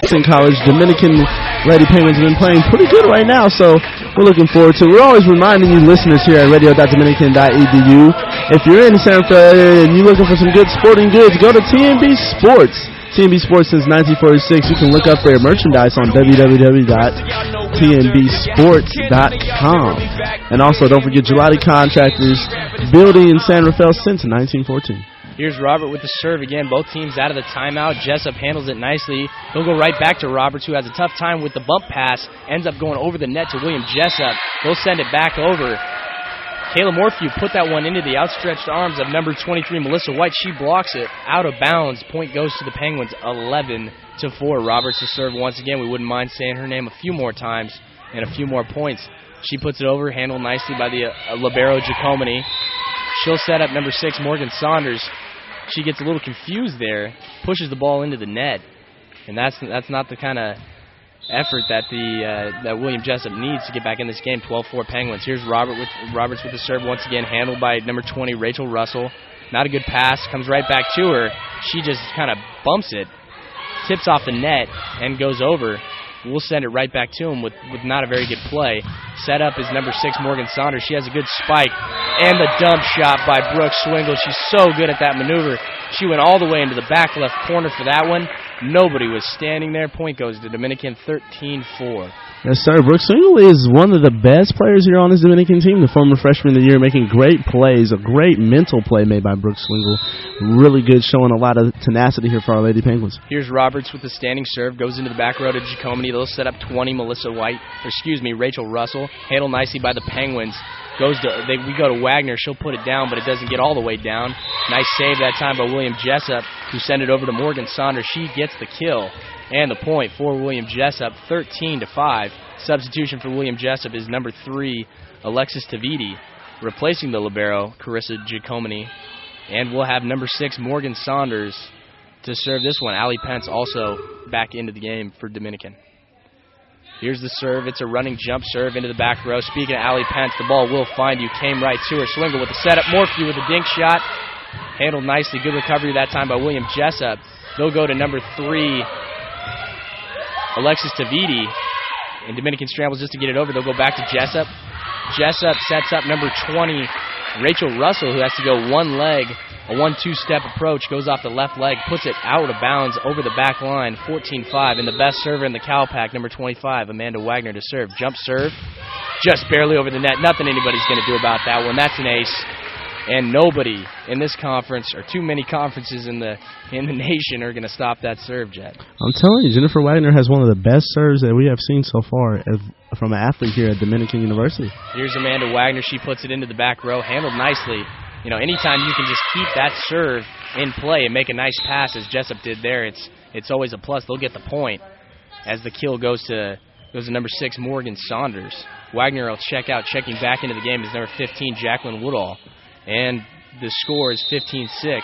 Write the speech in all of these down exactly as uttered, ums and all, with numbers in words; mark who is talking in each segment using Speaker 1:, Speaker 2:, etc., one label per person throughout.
Speaker 1: Jackson College. Dominican Lady Penguins have been playing pretty good right now, so we're looking forward to it. We're always reminding you listeners here at radio dot dominican dot e d u, if you're in the San Rafael area and you're looking for some good sporting goods, go to T M B Sports. T M B Sports since nineteen forty-six. You can look up their merchandise on w w w dot t m b sports dot com. And also, don't forget Gelati Contractors, building in San Rafael since nineteen fourteen.
Speaker 2: Here's Robert with the serve again. Both teams out of the timeout. Jessup handles it nicely. He'll go right back to Roberts, who has a tough time with the bump pass. Ends up going over the net to William Jessup. They'll send it back over. Kayla Morphew put that one into the outstretched arms of number twenty-three, Melissa White. She blocks it out of bounds. Point goes to the Penguins, eleven to four. Roberts to serve once again. We wouldn't mind saying her name a few more times and a few more points. She puts it over, handled nicely by the uh, libero Giacomini. She'll set up number six, Morgan Saunders. She gets a little confused there, pushes the ball into the net, and that's that's not the kind of effort that the uh, that William Jessup needs to get back in this game. twelve four Penguins. Here's Robert with Roberts with the serve once again, handled by number twenty, Rachel Russell. Not a good pass, comes right back to her. She just kind of bumps it, tips off the net, and goes over. We'll send it right back to him with, with not a very good play. Set up is number six, Morgan Saunders. She has a good spike. And the dump shot by Brooke Swingle. She's so good at that maneuver. She went all the way into the back left corner for that one. Nobody was standing there. Point goes to Dominican, thirteen four.
Speaker 1: Yes, sir. Brooke Swingle is one of the best players here on this Dominican team. The former freshman of the year, making great plays. A great mental play made by Brooke Swingle. Really good, showing a lot of tenacity here for our Lady Penguins.
Speaker 2: Here's Roberts with the standing serve. Goes into the back row to Giacomini. They'll set up twenty, Melissa White. Or excuse me, Rachel Russell. Handled nicely by the Penguins. Goes to they, we go to Wagner. She'll put it down, but it doesn't get all the way down. Nice save that time by William Jessup, who sent it over to Morgan Saunders. She gets the kill and the point for William Jessup, thirteen to five. Substitution for William Jessup is number three, Alexis Tavidi, replacing the libero, Carissa Giacomini. And we'll have number six, Morgan Saunders, to serve this one. Allie Pence also back into the game for Dominican. Here's the serve. It's a running jump serve into the back row. Speaking of Allie Pence, the ball will find you. Came right to her. Swingle with the setup. Morphew with a dink shot. Handled nicely. Good recovery that time by William Jessup. They'll go to number three, Alexis Tavidi. And Dominican scrambles just to get it over. They'll go back to Jessup. Jessup sets up number twenty, Rachel Russell, who has to go one leg, a one two step approach, goes off the left leg, puts it out of bounds over the back line, fourteen five. And the best server in the Cal Pack, number twenty-five, Amanda Wagner to serve. Jump serve, just barely over the net. Nothing anybody's going to do about that one. That's an ace. And nobody in this conference, or too many conferences in the in the nation, are going to stop that serve, Jet.
Speaker 1: I'm telling you, Jennifer Wagner has one of the best serves that we have seen so far as, from an athlete here at Dominican University.
Speaker 2: Here's Amanda Wagner. She puts it into the back row, handled nicely. You know, anytime you can just keep that serve in play and make a nice pass, as Jessup did there, it's it's always a plus. They'll get the point as the kill goes to goes to number six, Morgan Saunders. Wagner will check out. Checking back into the game is number fifteen, Jacqueline Woodall. And the score is fifteen six.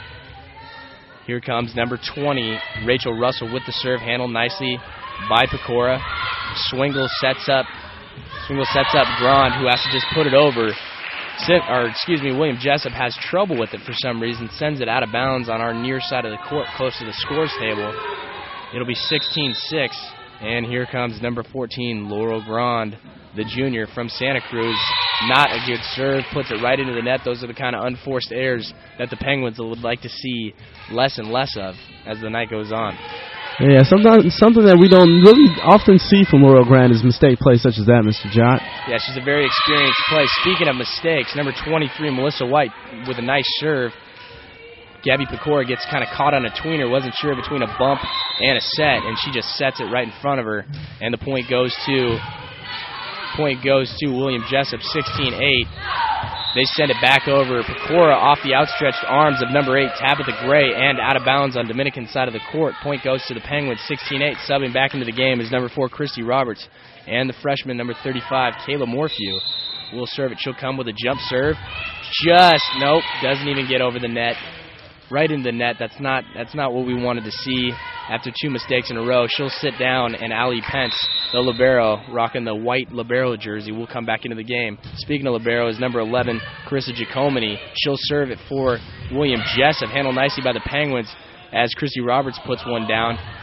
Speaker 2: Here comes number twenty, Rachel Russell with the serve, handled nicely by Pecora. Swingle sets up Swingle sets up Grand, who has to just put it over. Or, excuse me, William Jessup has trouble with it for some reason, sends it out of bounds on our near side of the court, close to the scores table. It'll be sixteen six. And here comes number fourteen, Laurel Grand, the junior from Santa Cruz. Not a good serve, puts it right into the net. Those are the kind of unforced errors that the Penguins would like to see less and less of as the night goes on.
Speaker 1: Yeah, sometimes something that we don't really often see from Laurel Grand is mistake plays such as that, Mister Jott.
Speaker 2: Yeah, she's a very experienced player. Speaking of mistakes, number twenty-three, Melissa White, with a nice serve. Gabby Pecora gets kind of caught on a tweener, wasn't sure between a bump and a set, and she just sets it right in front of her. And the point goes to point goes to William Jessup, sixteen eight. They send it back over. Pecora off the outstretched arms of number eight, Tabitha Gray, and out of bounds on Dominican side of the court. Point goes to the Penguins, sixteen eight. Subbing back into the game is number four, Christy Roberts, and the freshman, number thirty-five, Kayla Morphew, will serve it. She'll come with a jump serve. Just, nope, doesn't even get over the net. Right in the net. That's not that's not what we wanted to see after two mistakes in a row. She'll sit down, and Allie Pence, the libero, rocking the white libero jersey, will come back into the game. Speaking of libero, is number eleven, Carissa Giacomini. She'll serve it for William Jessup, handled nicely by the Penguins as Chrissy Roberts puts one down.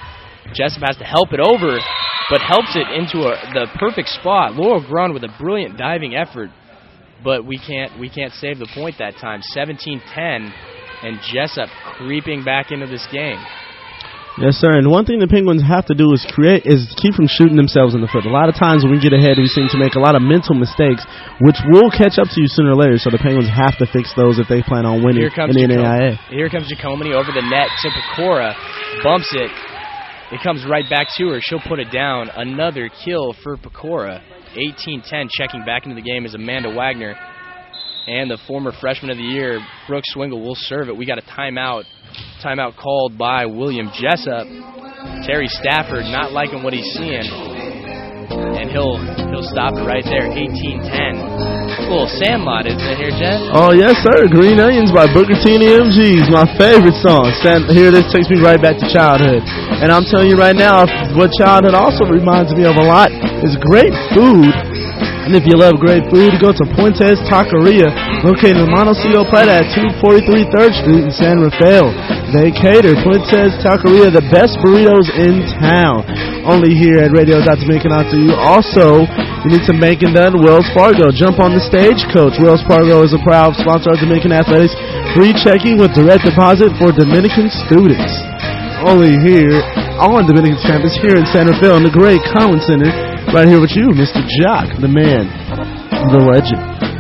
Speaker 2: Jessup has to help it over, but helps it into a, the perfect spot. Laurel Grund with a brilliant diving effort, but we can't we can't save the point that time. seventeen ten, and Jessup creeping back into this game.
Speaker 1: Yes, sir. And one thing the Penguins have to do is create is keep from shooting themselves in the foot. A lot of times when we get ahead, we seem to make a lot of mental mistakes, which will catch up to you sooner or later. So the Penguins have to fix those if they plan on winning in the N A I A.
Speaker 2: Here comes Giacomini over the net to Pecora, bumps it. It comes right back to her. She'll put it down. Another kill for Pecora. eighteen ten. Checking back into the game is Amanda Wagner. And the former freshman of the year, Brooke Swingle, will serve it. We got a timeout. Timeout called by William Jessup. Terry Stafford not liking what he's seeing. And he'll he'll stop it right there. eighteen ten. A little Sandlot, isn't it here, Jeff?
Speaker 1: Oh, yes, sir. Green Onions by Booker T and the M Gs. My favorite song. Stand, here, this takes me right back to childhood. And I'm telling you right now, what childhood also reminds me of a lot is great food. And if you love great food, go to Puentes Taqueria, located in Montecito Plata at two forty-three third Street in San Rafael. They cater Puentes Taqueria, the best burritos in town. Only here at Radio Dominican out to you. Also, you need some banking done, Wells Fargo. Jump on the Stagecoach. Wells Fargo is a proud sponsor of Dominican Athletics. Free checking with direct deposit for Dominican students. Only here on Dominican campus here in San Rafael in the great Collins Center. Right here with you, Mister Jock, the man, the legend.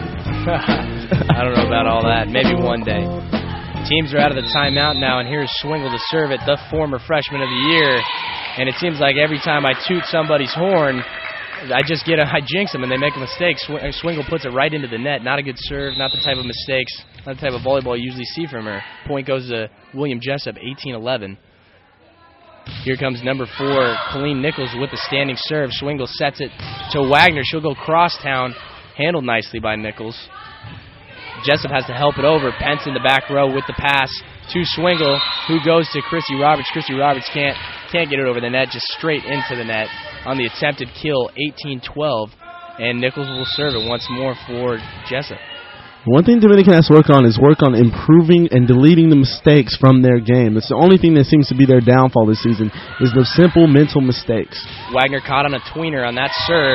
Speaker 2: I don't know about all that. Maybe one day. Teams are out of the timeout now, and here's Swingle to serve it, the former freshman of the year. And it seems like every time I toot somebody's horn, I just get a, I jinx them and they make a mistake. Sw- Swingle puts it right into the net. Not a good serve, not the type of mistakes, not the type of volleyball you usually see from her. Point goes to William Jessup, eighteen eleven. Here comes number four, Colleen Nichols with the standing serve. Swingle sets it to Wagner. She'll go crosstown, handled nicely by Nichols. Jessup has to help it over. Pence in the back row with the pass to Swingle, who goes to Christy Roberts. Christy Roberts can't can't get it over the net, just straight into the net on the attempted kill, eighteen twelve. And Nichols will serve it once more for Jessup.
Speaker 1: One thing Dominican has to work on is work on improving and deleting the mistakes from their game. It's the only thing that seems to be their downfall this season is the simple mental mistakes.
Speaker 2: Wagner caught on a tweener on that serve,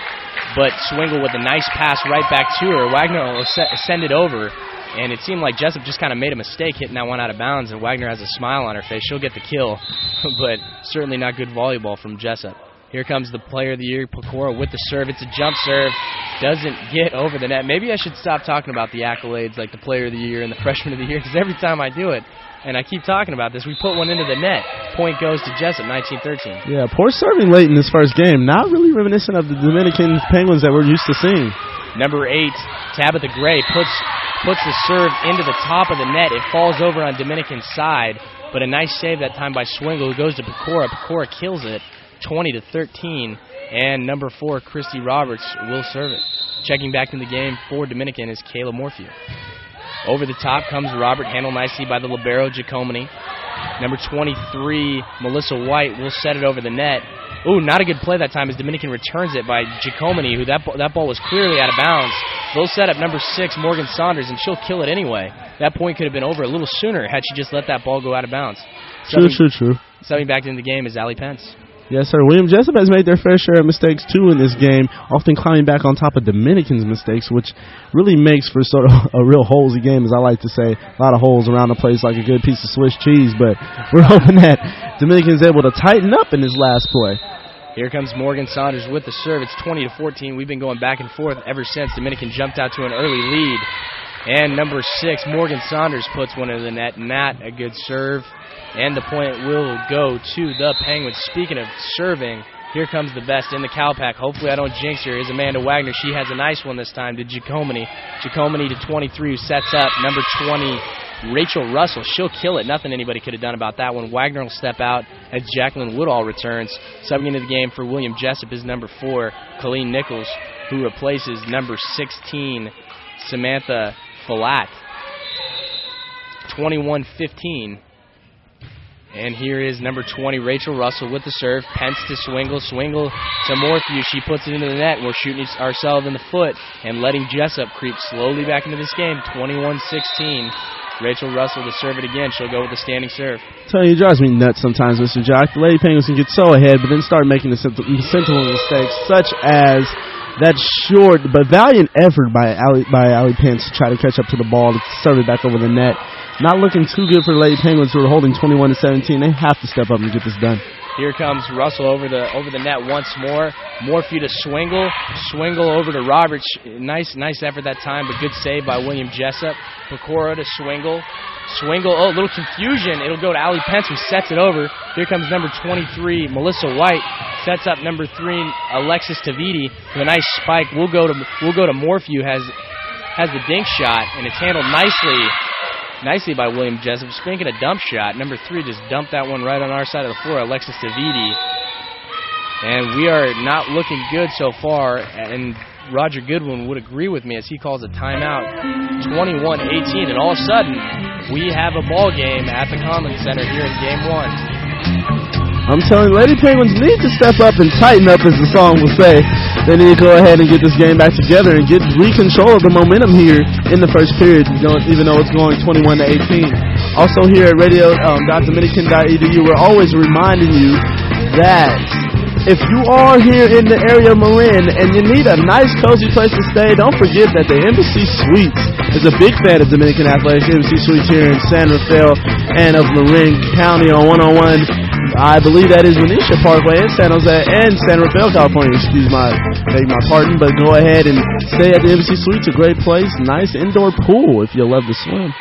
Speaker 2: but Swingle with a nice pass right back to her. Wagner will send it over, and it seemed like Jessup just kind of made a mistake hitting that one out of bounds, and Wagner has a smile on her face. She'll get the kill, but certainly not good volleyball from Jessup. Here comes the player of the year, Pecora, with the serve. It's a jump serve. Doesn't get over the net. Maybe I should stop talking about the accolades like the player of the year and the freshman of the year, because every time I do it, and I keep talking about this, we put one into the net. Point goes to Jessup, nineteen thirteen.
Speaker 1: Yeah, poor serving late in this first game. Not really reminiscent of the Dominican Penguins that we're used to seeing.
Speaker 2: Number eight, Tabitha Gray, puts puts the serve into the top of the net. It falls over on Dominican's side, but a nice save that time by Swingle, who goes to Pecora. Pecora kills it, twenty to thirteen, and number four, Christy Roberts, will serve it. Checking back in the game for Dominican is Kayla Morphew. Over the top comes Robert, handled nicely by the libero, Giacomini. Number twenty-three, Melissa White, will set it over the net. Ooh, not a good play that time as Dominican returns it by Giacomini, who that, that ball was clearly out of bounds. They'll set up number six, Morgan Saunders, and she'll kill it anyway. That point could have been over a little sooner had she just let that ball go out of bounds.
Speaker 1: True, true, true.
Speaker 2: Stepping back into the game is Allie Pence.
Speaker 1: Yes, sir. William Jessup has made their fair share of mistakes, too, in this game, often climbing back on top of Dominican's mistakes, which really makes for sort of a real holesy game, as I like to say. A lot of holes around the place like a good piece of Swiss cheese, but we're hoping that Dominican's able to tighten up in this last play.
Speaker 2: Here comes Morgan Saunders with the serve. It's twenty to fourteen. We've been going back and forth ever since Dominican jumped out to an early lead. And number six, Morgan Saunders, puts one into the net. Not a good serve. And the point will go to the Penguins. Speaking of serving, here comes the best in the Calpac. Hopefully I don't jinx her. Is Amanda Wagner. She has a nice one this time to Giacomini. Giacomini to twenty-three, who sets up. Number twenty, Rachel Russell. She'll kill it. Nothing anybody could have done about that one. Wagner will step out as Jacqueline Woodall returns. Subbing into the game for William Jessup is number four, Colleen Nichols, who replaces number sixteen, Samantha Falat. twenty-one fifteen. And here is number twenty, Rachel Russell, with the serve. Pence to Swingle. Swingle to Morphew. She puts it into the net. We're shooting ourselves in the foot and letting Jessup creep slowly back into this game. twenty-one sixteen. Rachel Russell to serve it again. She'll go with the standing serve.
Speaker 1: Tell you, it drives me nuts sometimes, Mister Jock. The Lady Penguins can get so ahead, but then start making the sensible mistakes, such as that short but valiant effort by Allie, by Allie Pence to try to catch up to the ball to serve it back over the net. Not looking too good for the Lady Penguins, who are holding twenty-one to seventeen. They have to step up and get this done.
Speaker 2: Here comes Russell over the over the net once more. Morphew to Swingle. Swingle over to Roberts. Nice, nice effort that time, but good save by William Jessup. Pecora to Swingle. Swingle, oh, a little confusion. It'll go to Allie Pence, who sets it over. Here comes number twenty-three, Melissa White. Sets up number three, Alexis Tavidi, with a nice spike. We'll go to we'll go to Morphew, has has the dink shot, and it's handled nicely. Nicely by William Jessup. Spanking a dump shot. Number three just dumped that one right on our side of the floor, Alexis Tavidi. And we are not looking good so far, and Roger Goodwin would agree with me as he calls a timeout. twenty-one eighteen, and all of a sudden, we have a ball game at the Conlon Center here in game one.
Speaker 1: I'm telling you, Lady Penguins need to step up and tighten up, as the song will say. They need to go ahead and get this game back together and get re-control of the momentum here in the first period, even though it's going twenty-one to eighteen. Also here at radio dot dominican dot e d u, we're always reminding you that if you are here in the area of Marin and you need a nice, cozy place to stay, don't forget that the Embassy Suites is a big fan of Dominican Athletics. Embassy Suites here in San Rafael and of Marin County on one oh one. I believe that is Venetia Parkway in San Jose and San Rafael, California. Excuse my, beg my pardon, but go ahead and stay at the Embassy Suites. A great place, nice indoor pool if you love to swim.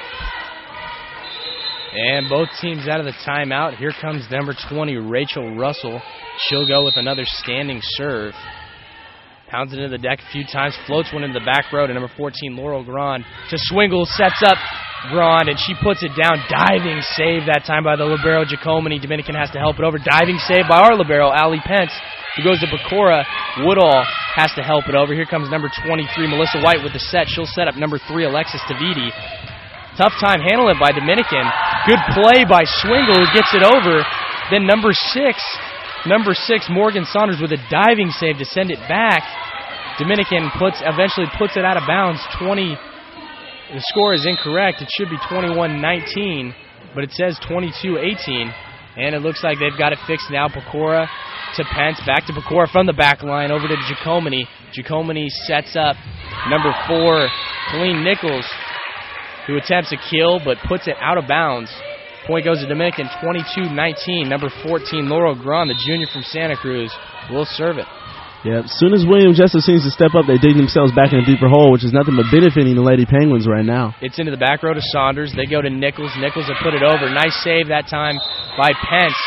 Speaker 2: And both teams out of the timeout. Here comes number twenty, Rachel Russell. She'll go with another standing serve. Pounds it into the deck a few times, floats one into the back row to number fourteen, Laurel Grand. To Swingle, sets up Grand, and she puts it down. Diving save that time by the libero, Giacomini. Dominican has to help it over. Diving save by our libero, Allie Pence, who goes to Pecora. Woodall has to help it over. Here comes number twenty-three, Melissa White with the set. She'll set up number three, Alexis Tavidi. Tough time handling it by Dominican. Good play by Swingle, who gets it over. Then number six, number six, Morgan Saunders with a diving save to send it back. Dominican puts eventually puts it out of bounds. twenty. The score is incorrect. It should be twenty-one nineteen, but it says twenty-two eighteen. And it looks like they've got it fixed now. Pecora to Pence, back to Pecora from the back line, over to Giacomini. Giacomini sets up number four, Colleen Nichols, who attempts a kill but puts it out of bounds. Point goes to Dominican, twenty-two nineteen. Number fourteen, Laurel Grand, the junior from Santa Cruz, will serve it.
Speaker 1: Yeah, as soon as William Jessup seems to step up, they dig themselves back in a deeper hole, which is nothing but benefiting the Lady Penguins right now.
Speaker 2: It's into the back row to Saunders. They go to Nichols. Nichols will put it over. Nice save that time by Pence.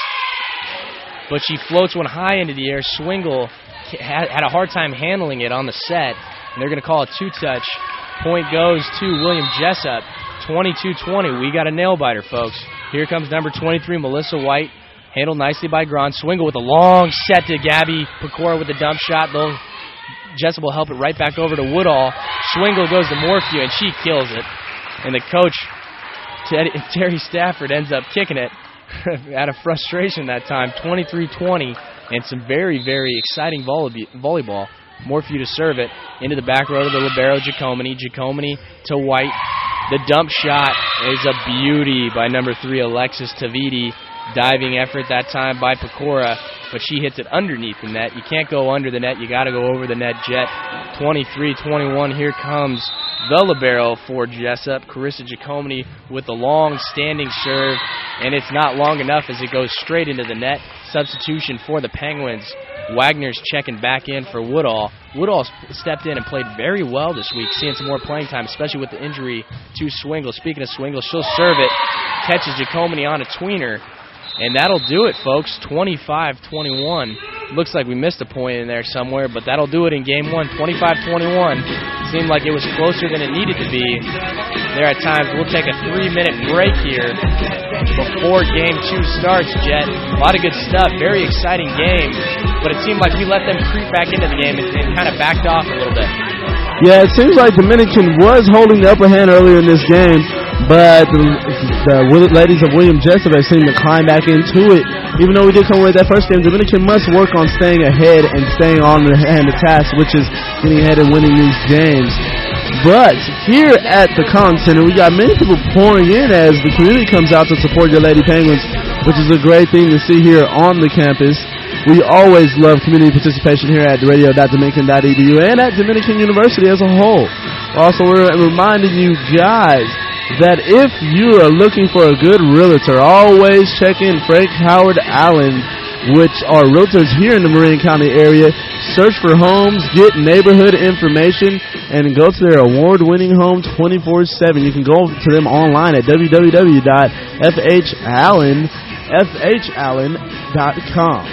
Speaker 2: But she floats one high into the air. Swingle had a hard time handling it on the set, and they're going to call a two-touch. Point goes to William Jessup, twenty-two twenty. We got a nail-biter, folks. Here comes number twenty-three, Melissa White. Handled nicely by Grand. Swingle with a long set to Gabby. Pecora with a dump shot. They'll, Jessup will help it right back over to Woodall. Swingle goes to Morphew, and she kills it. And the coach, Ted, Terry Stafford, ends up kicking it out of frustration that time, twenty-three twenty. And some very, very exciting volley, volleyball. Morphew to serve it into the back row to the libero, Giacomini. Giacomini to White. The dump shot is a beauty by number three, Alexis Tavidi. Diving effort that time by Pecora, but she hits it underneath the net. You can't go under the net. You got to go over the net, Jet. twenty-three twenty-one. Here comes the libero for Jessup, Carissa Giacomini, with the long standing serve, and it's not long enough as it goes straight into the net. Substitution for the Penguins. Wagner's checking back in for Woodall. Woodall stepped in and played very well this week, seeing some more playing time, especially with the injury to Swingle. Speaking of Swingle, she'll serve it, catches Giacomini on a tweener, and that'll do it, folks. twenty-five twenty-one. Looks like we missed a point in there somewhere, but that'll do it in game one. twenty-five twenty-one. Seemed like it was closer than it needed to be. There at times. We'll take a three-minute break here before game two starts, Jet. A lot of good stuff. Very exciting game. But it seemed like we let them creep back into the game and, and kind of backed off a little bit.
Speaker 1: Yeah, it seems like Dominican was holding the upper hand earlier in this game, but the, the ladies of William Jessup have seemed to climb back into it. Even though we did come away with that first game, Dominican must work on staying ahead and staying on the hand of task, which is getting ahead and winning these games. But here at the Collins Center, we got many people pouring in as the community comes out to support your Lady Penguins, which is a great thing to see here on the campus. We always love community participation here at radio dot dominican dot e d u and at Dominican University as a whole. Also, we're reminding you guys that if you are looking for a good realtor, always check in Frank Howard Allen, which are realtors here in the Marin County area. Search for homes, get neighborhood information, and go to their award-winning home twenty-four seven. You can go to them online at w w w dot f h allen dot com.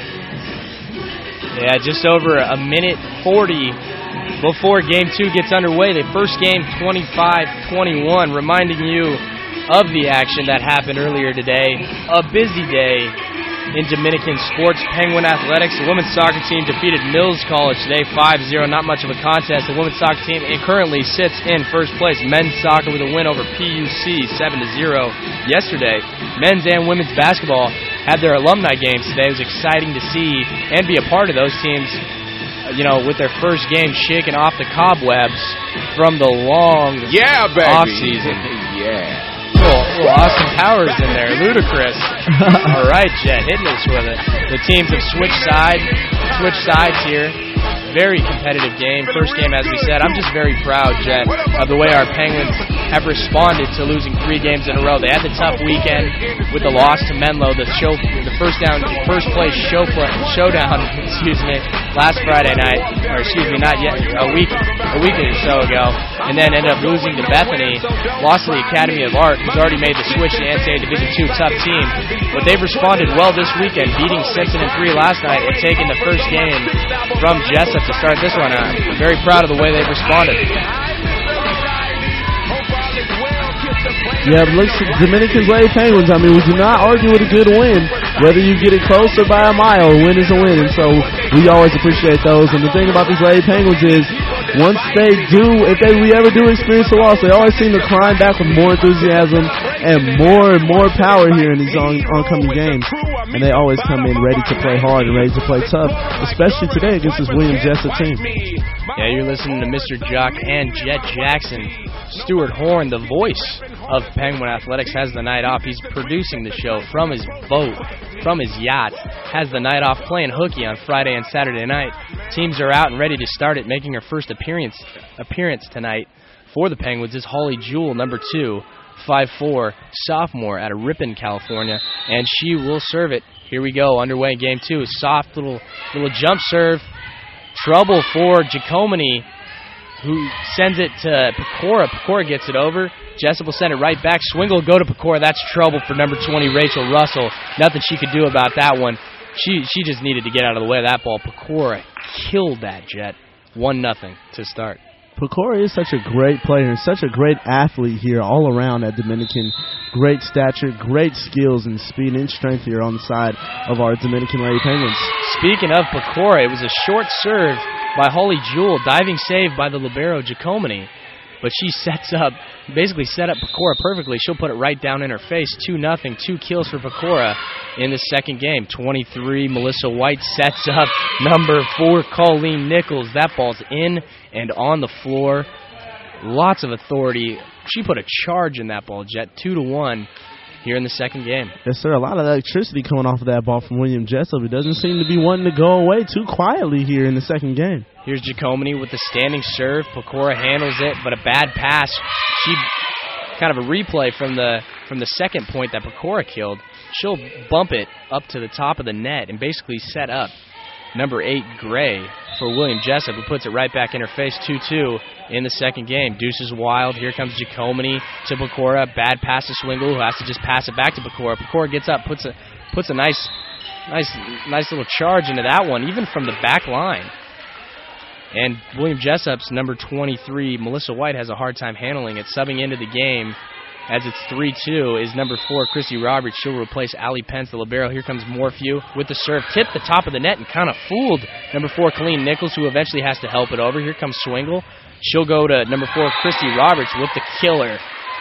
Speaker 2: Yeah, just over a minute forty before Game two gets underway. The first game, twenty-five twenty-one, reminding you of the action that happened earlier today. A busy day in Dominican sports. Penguin Athletics, the women's soccer team, defeated Mills College today five zero. Not much of a contest. The women's soccer team it currently sits in first place. Men's soccer with a win over P U C seven to zero yesterday. Men's and women's basketball had their alumni games today. It was exciting to see and be a part of those teams, you know, with their first game shaking off the cobwebs from the long
Speaker 3: yeah, baby.
Speaker 2: off-season.
Speaker 3: yeah.
Speaker 2: Little, little Austin Powers in there, ludicrous. All right, Jet, hitting us with it. The teams have switched sides, switched sides here. Very competitive game. First game, as we said. I'm just very proud, Jet, of the way our Penguins have responded to losing three games in a row. They had the tough weekend with the loss to Menlo, the show, the first down, first place show play, showdown. Excuse me, last Friday night, or excuse me, not yet, a week, a week or so ago, and then ended up losing to Bethany. Lost to the Academy of Art, who's already made the switch to N C A A Division two tough team. But they've responded well this weekend, beating Simpson in three last night and taking the first game from Jessup to start this one out. I'm very proud of the way they've responded.
Speaker 1: Yeah, but look, Dominican's Lady Penguins, I mean, we do not argue with a good win. Whether you get it close or by a mile, a win is a win. And so we always appreciate those. And the thing about these Lady Penguins is once they do, if they we ever do experience a loss, they always seem to climb back with more enthusiasm and more and more power here in these on, oncoming games. And they always come in ready to play hard and ready to play tough, especially today against this William Jessup team.
Speaker 2: Yeah, you're listening to Mister Jock and Jet Jackson. Stuart Horn, the voice of Penguin Athletics, has the night off. He's producing the show from his boat, from his yacht, has the night off playing hooky on Friday and Saturday night. Teams are out and ready to start it. Making her first appearance appearance tonight for the Penguins is Holly Jewell, number two, five four, sophomore out of Ripon, California, and she will serve it. Here we go, underway in game two. Soft little little jump serve. Trouble for Giacomini, who sends it to Pecora. Pecora gets it over. Jessup will send it right back. Swingle will go to Pecora. That's trouble for number twenty, Rachel Russell. Nothing she could do about that one. She she just needed to get out of the way of that ball. Pecora killed that, Jet. one nothing to start.
Speaker 1: Pecora is such a great player and such a great athlete here all around at Dominican. Great stature, great skills and speed and strength here on the side of our Dominican Lady Penguins.
Speaker 2: Speaking of Pecora, it was a short serve by Holly Jewell, diving save by the libero Giacomini. But she sets up, basically set up Pecora perfectly. She'll put it right down in her face. two nothing, two kills for Pecora in the second game. twenty-three, Melissa White sets up number four, Colleen Nichols. That ball's in and on the floor. Lots of authority. She put a charge in that ball, Jet, two to one here in the second game.
Speaker 1: Yes, sir. A lot of electricity coming off of that ball from William Jessup. It doesn't seem to be wanting to go away too quietly here in the second game.
Speaker 2: Here's Giacomini with the standing serve. Pecora handles it, but a bad pass. She kind of a replay from the from the second point that Pecora killed. She'll bump it up to the top of the net and basically set up number eight, Gray, for William Jessup, who puts it right back in her face, two two in the second game. Deuce is wild. Here comes Giacomini to Pecora. Bad pass to Swingle, who has to just pass it back to Pecora. Pecora gets up, puts a puts a nice, nice, nice little charge into that one, even from the back line. And William Jessup's number twenty-three, Melissa White, has a hard time handling it. Subbing into the game as it's three two is number four, Chrissy Roberts. She'll replace Allie Pence, the libero. Here comes Morphew with the serve. Tipped the top of the net and kind of fooled number four, Colleen Nichols, who eventually has to help it over. Here comes Swingle. She'll go to number four, Chrissy Roberts with the killer.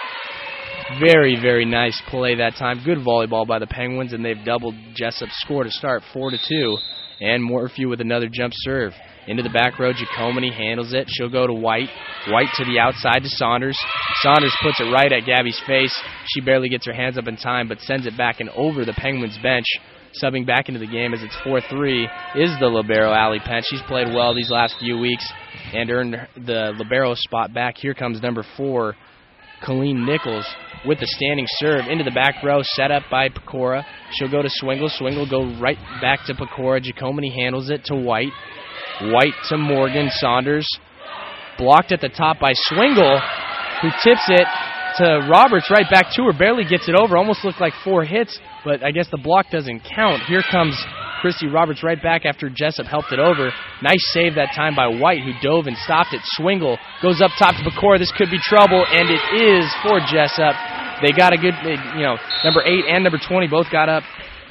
Speaker 2: Very, very nice play that time. Good volleyball by the Penguins, and they've doubled Jessup's score to start, four to two. And Morphew with another jump serve. Into the back row, Giacomini handles it. She'll go to White. White to the outside to Saunders. Saunders puts it right at Gabby's face. She barely gets her hands up in time, but sends it back and over the Penguins bench. Subbing back into the game as it's four three is the libero, Allie Pence. She's played well these last few weeks and earned the libero spot back. Here comes number four, Colleen Nichols, with the standing serve into the back row, set up by Pecora. She'll go to Swingle. Swingle go right back to Pecora. Giacomini handles it to White. White to Morgan. Saunders blocked at the top by Swingle, who tips it to Roberts right back to her. Barely gets it over. Almost looked like four hits, but I guess the block doesn't count. Here comes Christy Roberts right back after Jessup helped it over. Nice save that time by White, who dove and stopped it. Swingle goes up top to Pecora. This could be trouble, and it is for Jessup. They got a good, you know, number eight and number twenty both got up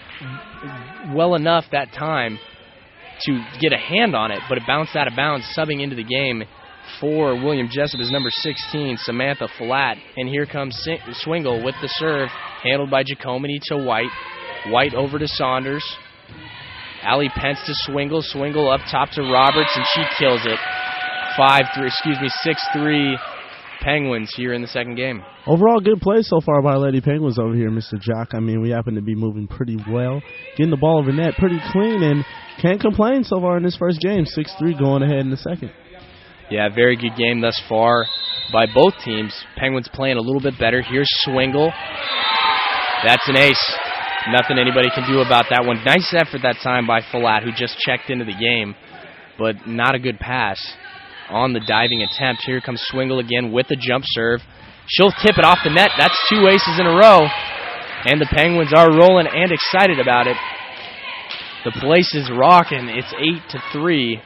Speaker 2: well enough that time to get a hand on it, but it bounced out of bounds. Subbing into the game for William Jessup is number sixteen, Samantha Flatt. And here comes Swingle with the serve, handled by Giacomini to White. White over to Saunders. Allie Pence to Swingle. Swingle up top to Roberts, and she kills it. five three, excuse me, six three Penguins here in the second game.
Speaker 1: Overall, good play so far by Lady Penguins over here, Mister Jock. I mean, we happen to be moving pretty well, getting the ball over net pretty clean, and can't complain so far in this first game. six three going ahead in the second.
Speaker 2: Yeah, very good game thus far by both teams. Penguins playing a little bit better. Here's Swingle. That's an ace. Nothing anybody can do about that one. Nice effort that time by Flatt, who just checked into the game, but not a good pass on the diving attempt. Here comes Swingle again with the jump serve. She'll tip it off the net. That's two aces in a row, and the Penguins are rolling and excited about it. The place is rocking. It's eight to three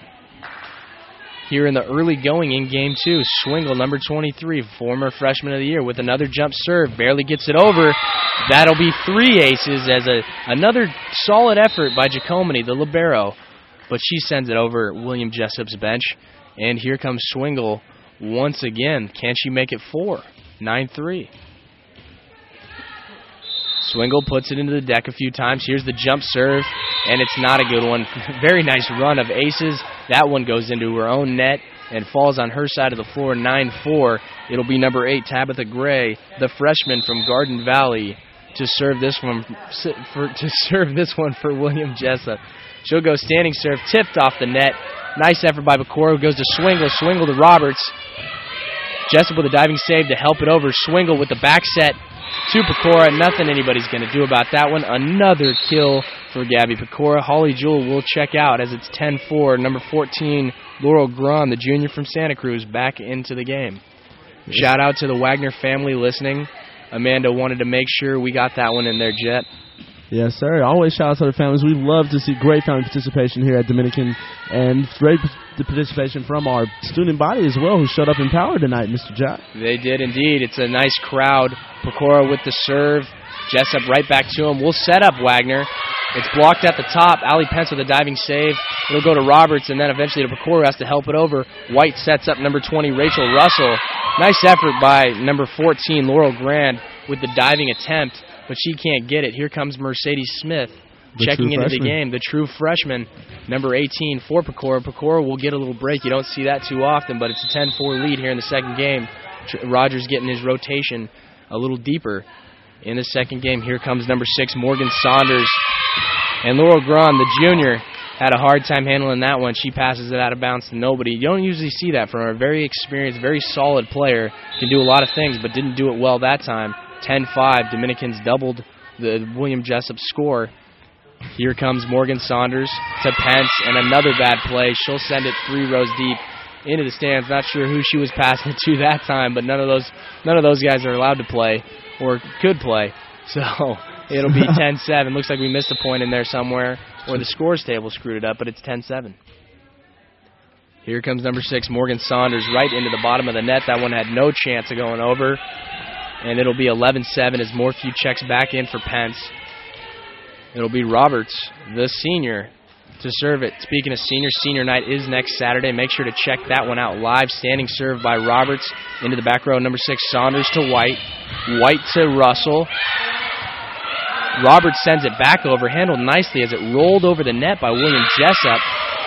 Speaker 2: here in the early going in game two. Swingle, number twenty-three, former freshman of the year, with another jump serve. Barely gets it over. That'll be three aces as a another solid effort by Giacomini, the libero. But she sends it over William Jessup's bench. And here comes Swingle once again. Can she make it four? nine three. Swingle puts it into the deck a few times. Here's the jump serve, and it's not a good one. Very nice run of aces. That one goes into her own net and falls on her side of the floor, nine four. It'll be number eight, Tabitha Gray, the freshman from Garden Valley, to serve this one for, to serve this one for William Jessup. She'll go standing serve, tipped off the net. Nice effort by Pecora, who goes to Swingle. Swingle to Roberts. Jessup with a diving save to help it over. Swingle with the back set to Pecora. Nothing anybody's going to do about that one. Another kill for Gabby Pecora. Holly Jewell will check out as it's ten four. Number fourteen, Laurel Grun, the junior from Santa Cruz, back into the game. Shout out to the Wagner family listening. Amanda wanted to make sure we got that one in there, Jet.
Speaker 1: Yes, sir. Always shout out to the families. We love to see great family participation here at Dominican, and great participation from our student body as well, who showed up in power tonight, Mister Jack.
Speaker 2: They did indeed. It's a nice crowd. Pecora with the serve. Jessup right back to him. We'll set up Wagner. It's blocked at the top. Allie Pence with a diving save. It'll go to Roberts, and then eventually to Pecora, who has to help it over. White sets up number twenty, Rachel Russell. Nice effort by number fourteen, Laurel Grand, with the diving attempt, but she can't get it. Here comes Mercedes Smith
Speaker 1: the
Speaker 2: checking into
Speaker 1: freshman.
Speaker 2: the game, the true freshman, number eighteen for Pecora. Pecora will get a little break. You don't see that too often, but it's a ten four lead here in the second game. Rogers getting his rotation a little deeper in the second game. Here comes number six, Morgan Saunders. And Laurel Grun, the junior, had a hard time handling that one. She passes it out of bounds to nobody. You don't usually see that from her. Very experienced, very solid player. Can do a lot of things, but didn't do it well that time. ten five, Dominicans doubled the William Jessup score. Here comes Morgan Saunders to Pence, and another bad play. She'll send it three rows deep into the stands. Not sure who she was passing it to that time, but none of those none of those guys are allowed to play or could play. So it'll be ten seven. Looks like we missed a point in there somewhere, or the scores table screwed it up, but it's ten seven. Here comes number six, Morgan Saunders, right into the bottom of the net. That one had no chance of going over. And it'll be eleven seven as Morphew checks back in for Pence. It'll be Roberts, the senior, to serve it. Speaking of seniors, senior night is next Saturday. Make sure to check that one out live. Standing serve by Roberts into the back row. Number six, Saunders to White. White to Russell. Roberts sends it back over, handled nicely as it rolled over the net by William Jessup.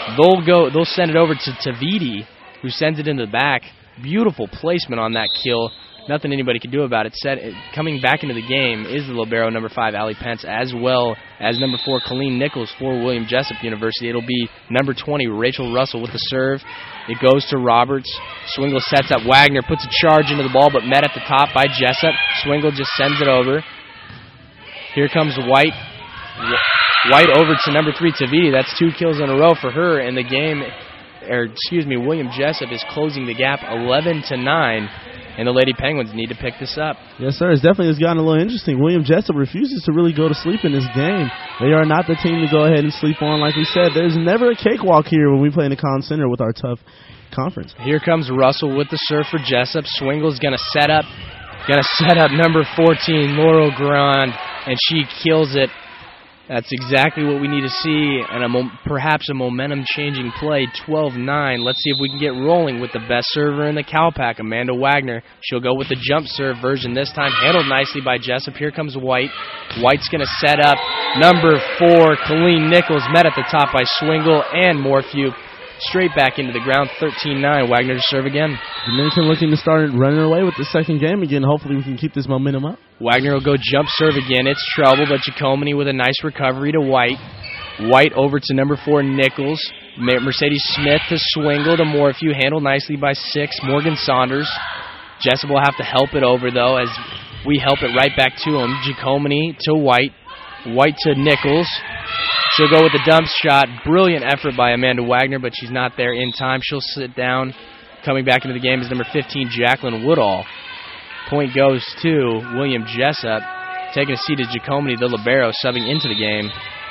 Speaker 2: They'll go. They'll send it over to Tavidi, who sends it into the back. Beautiful placement on that kill. Nothing anybody can do about it. Set, coming back into the game is the libero, number five, Allie Pence, as well as number four, Colleen Nichols for William Jessup University. It'll be number twenty, Rachel Russell with the serve. It goes to Roberts. Swingle sets up. Wagner puts a charge into the ball, but met at the top by Jessup. Swingle just sends it over. Here comes White. White over to number three, Tavidi. That's two kills in a row for her, and the game, or excuse me, William Jessup is closing the gap eleven to nine. And the Lady Penguins need to pick this up.
Speaker 1: Yes, sir. It's definitely has gotten a little interesting. William Jessup refuses to really go to sleep in this game. They are not the team to go ahead and sleep on. Like we said, there's never a cakewalk here when we play in the Collins Center with our tough conference.
Speaker 2: Here comes Russell with the serve for Jessup. Swingle's going to set up, going to set up number fourteen, Laurel Grand, and she kills it. That's exactly what we need to see, and a mo perhaps a momentum-changing play, twelve nine. Let's see if we can get rolling with the best server in the Cowpack, Amanda Wagner. She'll go with the jump serve version this time, handled nicely by Jessup. Here comes White. White's going to set up number four, Colleen Nichols, met at the top by Swingle and Morphew. Straight back into the ground, thirteen nine. Wagner to serve again.
Speaker 1: Dominican looking to start running away with the second game again. Hopefully we can keep this momentum up.
Speaker 2: Wagner will go jump serve again. It's trouble, but Giacomini with a nice recovery to White. White over to number four, Nichols. Mercedes Smith to Swingle to Morphew. Handled nicely by six, Morgan Saunders. Jessup will have to help it over, though, as we help it right back to him. Giacomini to White. White to Nichols. She'll go with the dump shot. Brilliant effort by Amanda Wagner, but she's not there in time. She'll sit down. Coming back into the game is number fifteen, Jacqueline Woodall. Point goes to William Jessup. Taking a seat is Giacomini, the libero, subbing into the game.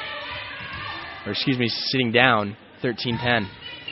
Speaker 2: Or excuse me, sitting down, thirteen ten.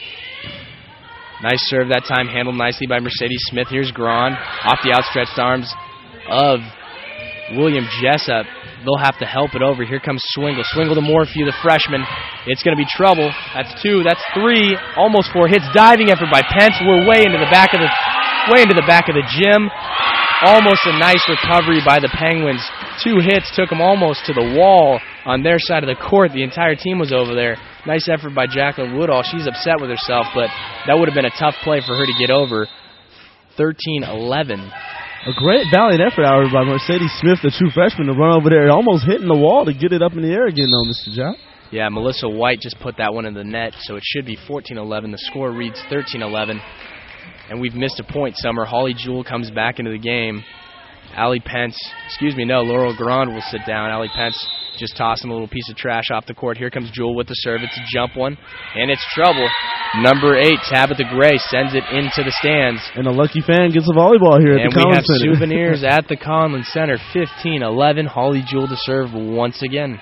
Speaker 2: Nice serve that time, handled nicely by Mercedes Smith. Here's Grand off the outstretched arms of William Jessup. They'll have to help it over. Here comes Swingle. Swingle to Morphew, the freshman. It's going to be trouble. That's two. That's three. Almost four hits. Diving effort by Pence. We're way into the back of the way into the back of the gym. Almost a nice recovery by the Penguins. Two hits took them almost to the wall on their side of the court. The entire team was over there. Nice effort by Jacqueline Woodall. She's upset with herself, but that would have been a tough play for her to get over. thirteen eleven.
Speaker 1: A great valiant effort out by Mercedes Smith, the true freshman, to run over there, almost hitting the wall to get it up in the air again, though, Mister Job.
Speaker 2: Yeah, Melissa White just put that one in the net, so it should be fourteen eleven. The score reads thirteen eleven, and we've missed a point, Summer. Holly Jewell comes back into the game. Allie Pence, excuse me, no, Laurel Grand will sit down. Allie Pence just tossing a little piece of trash off the court. Here comes Jewell with the serve. It's a jump one, and it's trouble. Number eight, Tabitha Gray, sends it into the stands.
Speaker 1: And a lucky fan gets a volleyball here at
Speaker 2: and
Speaker 1: the Conlin Center.
Speaker 2: And we have souvenirs at the Conlin Center. fifteen eleven, Holly Jewell to serve once again.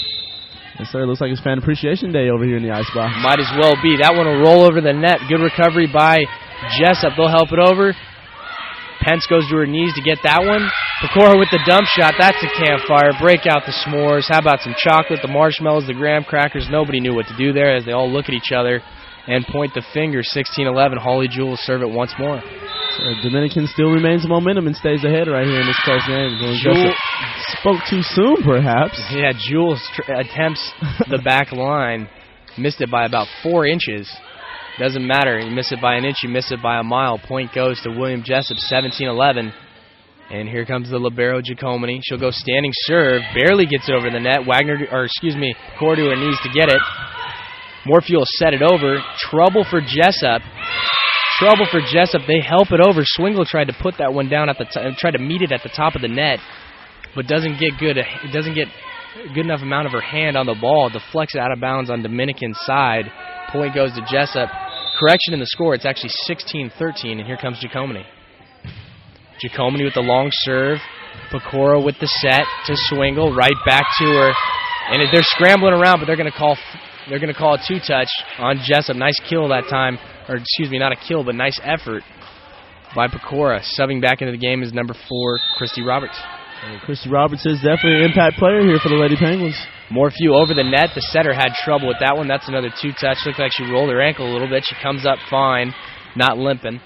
Speaker 1: Yes, sir. Looks like it's Fan Appreciation Day over here in the ice box.
Speaker 2: Might as well be. That one will roll over the net. Good recovery by Jessup. They'll help it over. Pence goes to her knees to get that one. Pecora with the dump shot. That's a campfire. Break out the s'mores. How about some chocolate, the marshmallows, the graham crackers? Nobody knew what to do there as they all look at each other and point the finger. sixteen eleven. Holly Jewell will serve it once more.
Speaker 1: So Dominican still remains in momentum and stays ahead right here in this close game.
Speaker 2: Jewell
Speaker 1: spoke too soon, perhaps.
Speaker 2: Yeah, Jewell attempts the back line. Missed it by about four inches. Doesn't matter. You miss it by an inch, you miss it by a mile. Point goes to William Jessup, seventeen eleven. And here comes the libero, Giacomini. She'll go standing serve. Barely gets it over the net. Wagner, or excuse me, Cora to her knees to get it. Morphew will set it over. Trouble for Jessup. Trouble for Jessup. They help it over. Swingle tried to put that one down at the t tried to meet it at the top of the net, but doesn't get good. It doesn't get a good enough amount of her hand on the ball. Deflects it out of bounds on Dominican's side. Point goes to Jessup. Correction in the score. It's actually sixteen thirteen, and here comes Giacomini. Giacomini with the long serve. Pecora with the set to Swingle. Right back to her, and they're scrambling around, but they're going to call. They're going to call a two-touch on Jessup. Nice kill that time. Or, excuse me, not a kill, but nice effort by Pecora. Subbing back into the game is number four, Christy Roberts.
Speaker 1: And Christy Roberts is definitely an impact player here for the Lady Penguins.
Speaker 2: Morphew over the net. The setter had trouble with that one. That's another two-touch. Looked like she rolled her ankle a little bit. She comes up fine, not limping.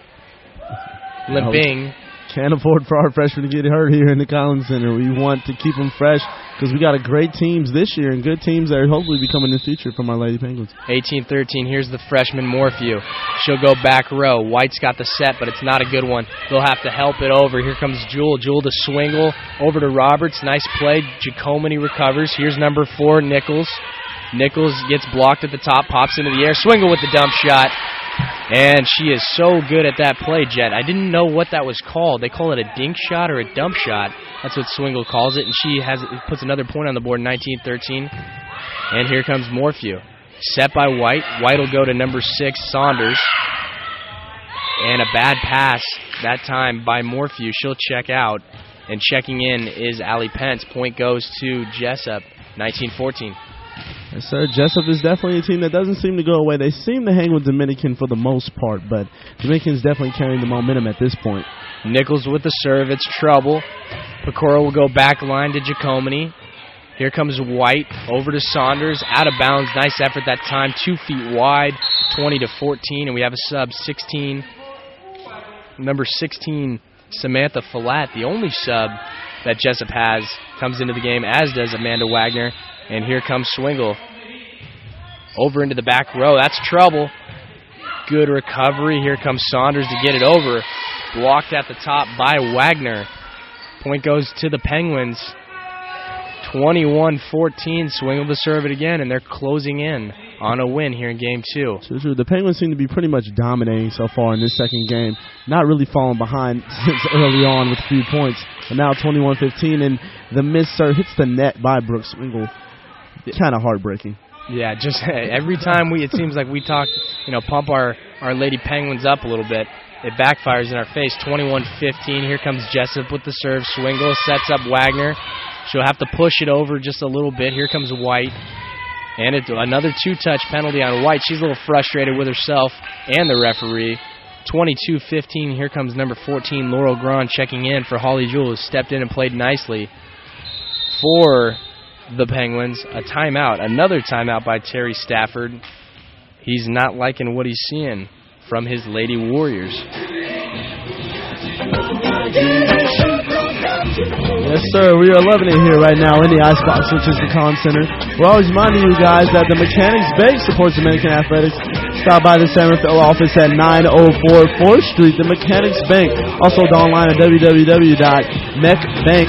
Speaker 2: Limping.
Speaker 1: Can't afford for our freshmen to get hurt here in the Collins Center. We want to keep them fresh because we got a great teams this year and good teams that are hopefully becoming in the future from our Lady Penguins.
Speaker 2: eighteen thirteen, here's the freshman Morphew. She'll go back row. White's got the set, but it's not a good one. They'll have to help it over. Here comes Jewel. Jewel to Swingle. Over to Roberts. Nice play. Jacomini recovers. Here's number four, Nichols. Nichols gets blocked at the top, pops into the air. Swingle with the dump shot. And she is so good at that play, Jet. I didn't know what that was called. They call it a dink shot or a dump shot. That's what Swingle calls it. And she has puts another point on the board, nineteen thirteen. And here comes Morphew. Set by White. White will go to number six, Saunders. And a bad pass that time by Morphew. She'll check out. And checking in is Allie Pence. Point goes to Jessup, nineteen fourteen.
Speaker 1: Yes, sir. Jessup is definitely a team that doesn't seem to go away. They seem to hang with Dominican for the most part, but Dominican's definitely carrying the momentum at this point.
Speaker 2: Nichols with the serve. It's trouble. Pecora will go back line to Jacomini. Here comes White over to Saunders. Out of bounds. Nice effort that time. Two feet wide. twenty to fourteen. And we have a sub. sixteen. Number sixteen, Samantha Falat, the only sub that Jessup has, comes into the game, as does Amanda Wagner. And here comes Swingle. Over into the back row. That's trouble. Good recovery. Here comes Saunders to get it over. Blocked at the top by Wagner. Point goes to the Penguins. twenty-one fourteen. Swingle to serve it again, and they're closing in on a win here in game two.
Speaker 1: So true. The Penguins seem to be pretty much dominating so far in this second game. Not really falling behind since early on with a few points. But now twenty-one fifteen, and the miss serve hits the net by Brooke Swingle. Kind of heartbreaking.
Speaker 2: Yeah, just every time we, it seems like we talk, you know, pump our, our Lady Penguins up a little bit, it backfires in our face. twenty-one fifteen. Here comes Jessup with the serve. Swingle sets up Wagner. She'll have to push it over just a little bit. Here comes White. And it's another two-touch penalty on White. She's a little frustrated with herself and the referee. twenty-two fifteen. Here comes number fourteen, Laurel Grahn, checking in for Holly Jewell, who stepped in and played nicely for the Penguins. A timeout. Another timeout by Terry Stafford. He's not liking what he's seeing from his Lady Warriors.
Speaker 1: Yes, sir. We are loving it here right now in the Icebox, which is the Con Center. We're always reminding you guys that the Mechanics Bank supports Dominican athletics. Stop by the San Rafael office at nine oh four fourth Street. The Mechanics Bank. Also online at w w w dot mech bank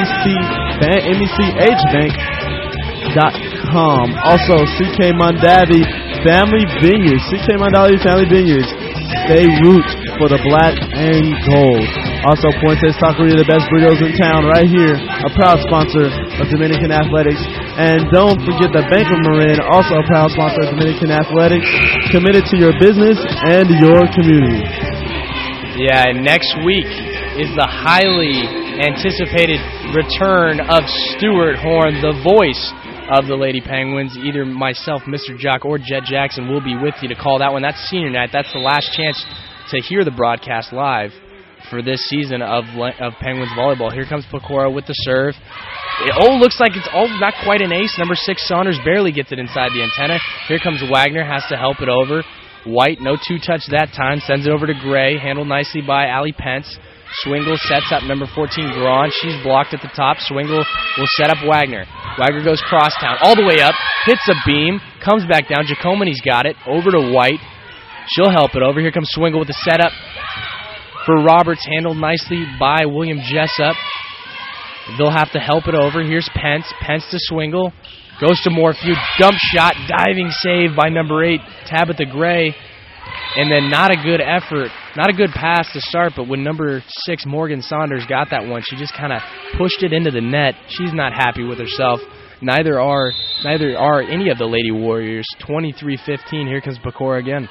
Speaker 1: dot com. Also, C K Mondavi Family Vineyards. C K Mondavi Family Vineyards. Stay root for the black and gold. Also, Puentes Taqueria, the best burritos in town, right here, a proud sponsor of Dominican Athletics. And don't forget the Bank of Marin, also a proud sponsor of Dominican Athletics, committed to your business and your community.
Speaker 2: Yeah, and next week is the highly anticipated return of Stuart Horn, the voice of the Lady Penguins. Either myself, Mister Jock, or Jet Jackson will be with you to call that one. That's senior night. That's the last chance to hear the broadcast live for this season of of Penguins volleyball. Here comes Pecora with the serve. It oh, looks like it's oh, not quite an ace. Number six, Saunders, barely gets it inside the antenna. Here comes Wagner, has to help it over. White, no two-touch that time, sends it over to Gray, handled nicely by Allie Pence. Swingle sets up number fourteen, Grahn. She's blocked at the top. Swingle will set up Wagner. Wagner goes crosstown, all the way up, hits a beam, comes back down. Jacomini's got it, over to White. She'll help it over. Here comes Swingle with the setup for Roberts, handled nicely by William Jessup. They'll have to help it over. Here's Pence. Pence to Swingle. Goes to Morphew. Dump shot. Diving save by number eight, Tabitha Gray. And then not a good effort. Not a good pass to start, but when number six, Morgan Saunders, got that one, she just kind of pushed it into the net. She's not happy with herself. Neither are neither are any of the Lady Warriors. twenty-three fifteen. Here comes Pecora again.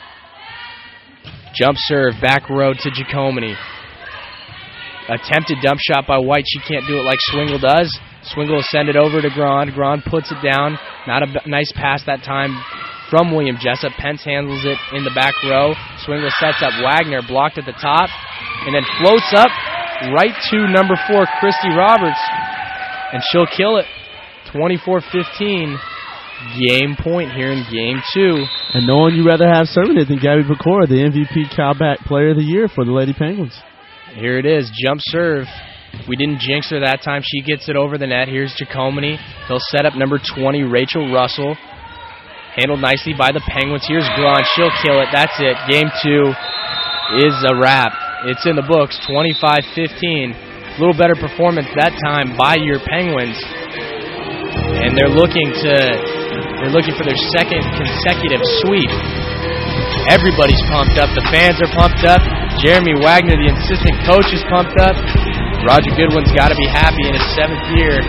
Speaker 2: Jump serve, back row to Jacomini. Attempted dump shot by White. She can't do it like Swingle does. Swingle will send it over to Grahn. Grahn puts it down. Not a b- nice pass that time from William Jessup. Pence handles it in the back row. Swingle sets up Wagner, blocked at the top, and then floats up right to number four, Christy Roberts, and she'll kill it. twenty-four fifteen. Game point here in game two.
Speaker 1: And no one you'd rather have serving it than Gabby Pecora, the M V P Calback Player of the Year for the Lady Penguins.
Speaker 2: Here it is, jump serve. We didn't jinx her that time. She gets it over the net. Here's Jacomini. They'll set up number twenty, Rachel Russell. Handled nicely by the Penguins. Here's Grant. She'll kill it. That's it. Game two is a wrap. It's in the books, twenty-five fifteen. A little better performance that time by your Penguins. And they're looking to they're looking for their second consecutive sweep. Everybody's pumped up. The fans are pumped up. Jeremy Wagner, the assistant coach, is pumped up. Roger Goodwin's got to be happy in his seventh year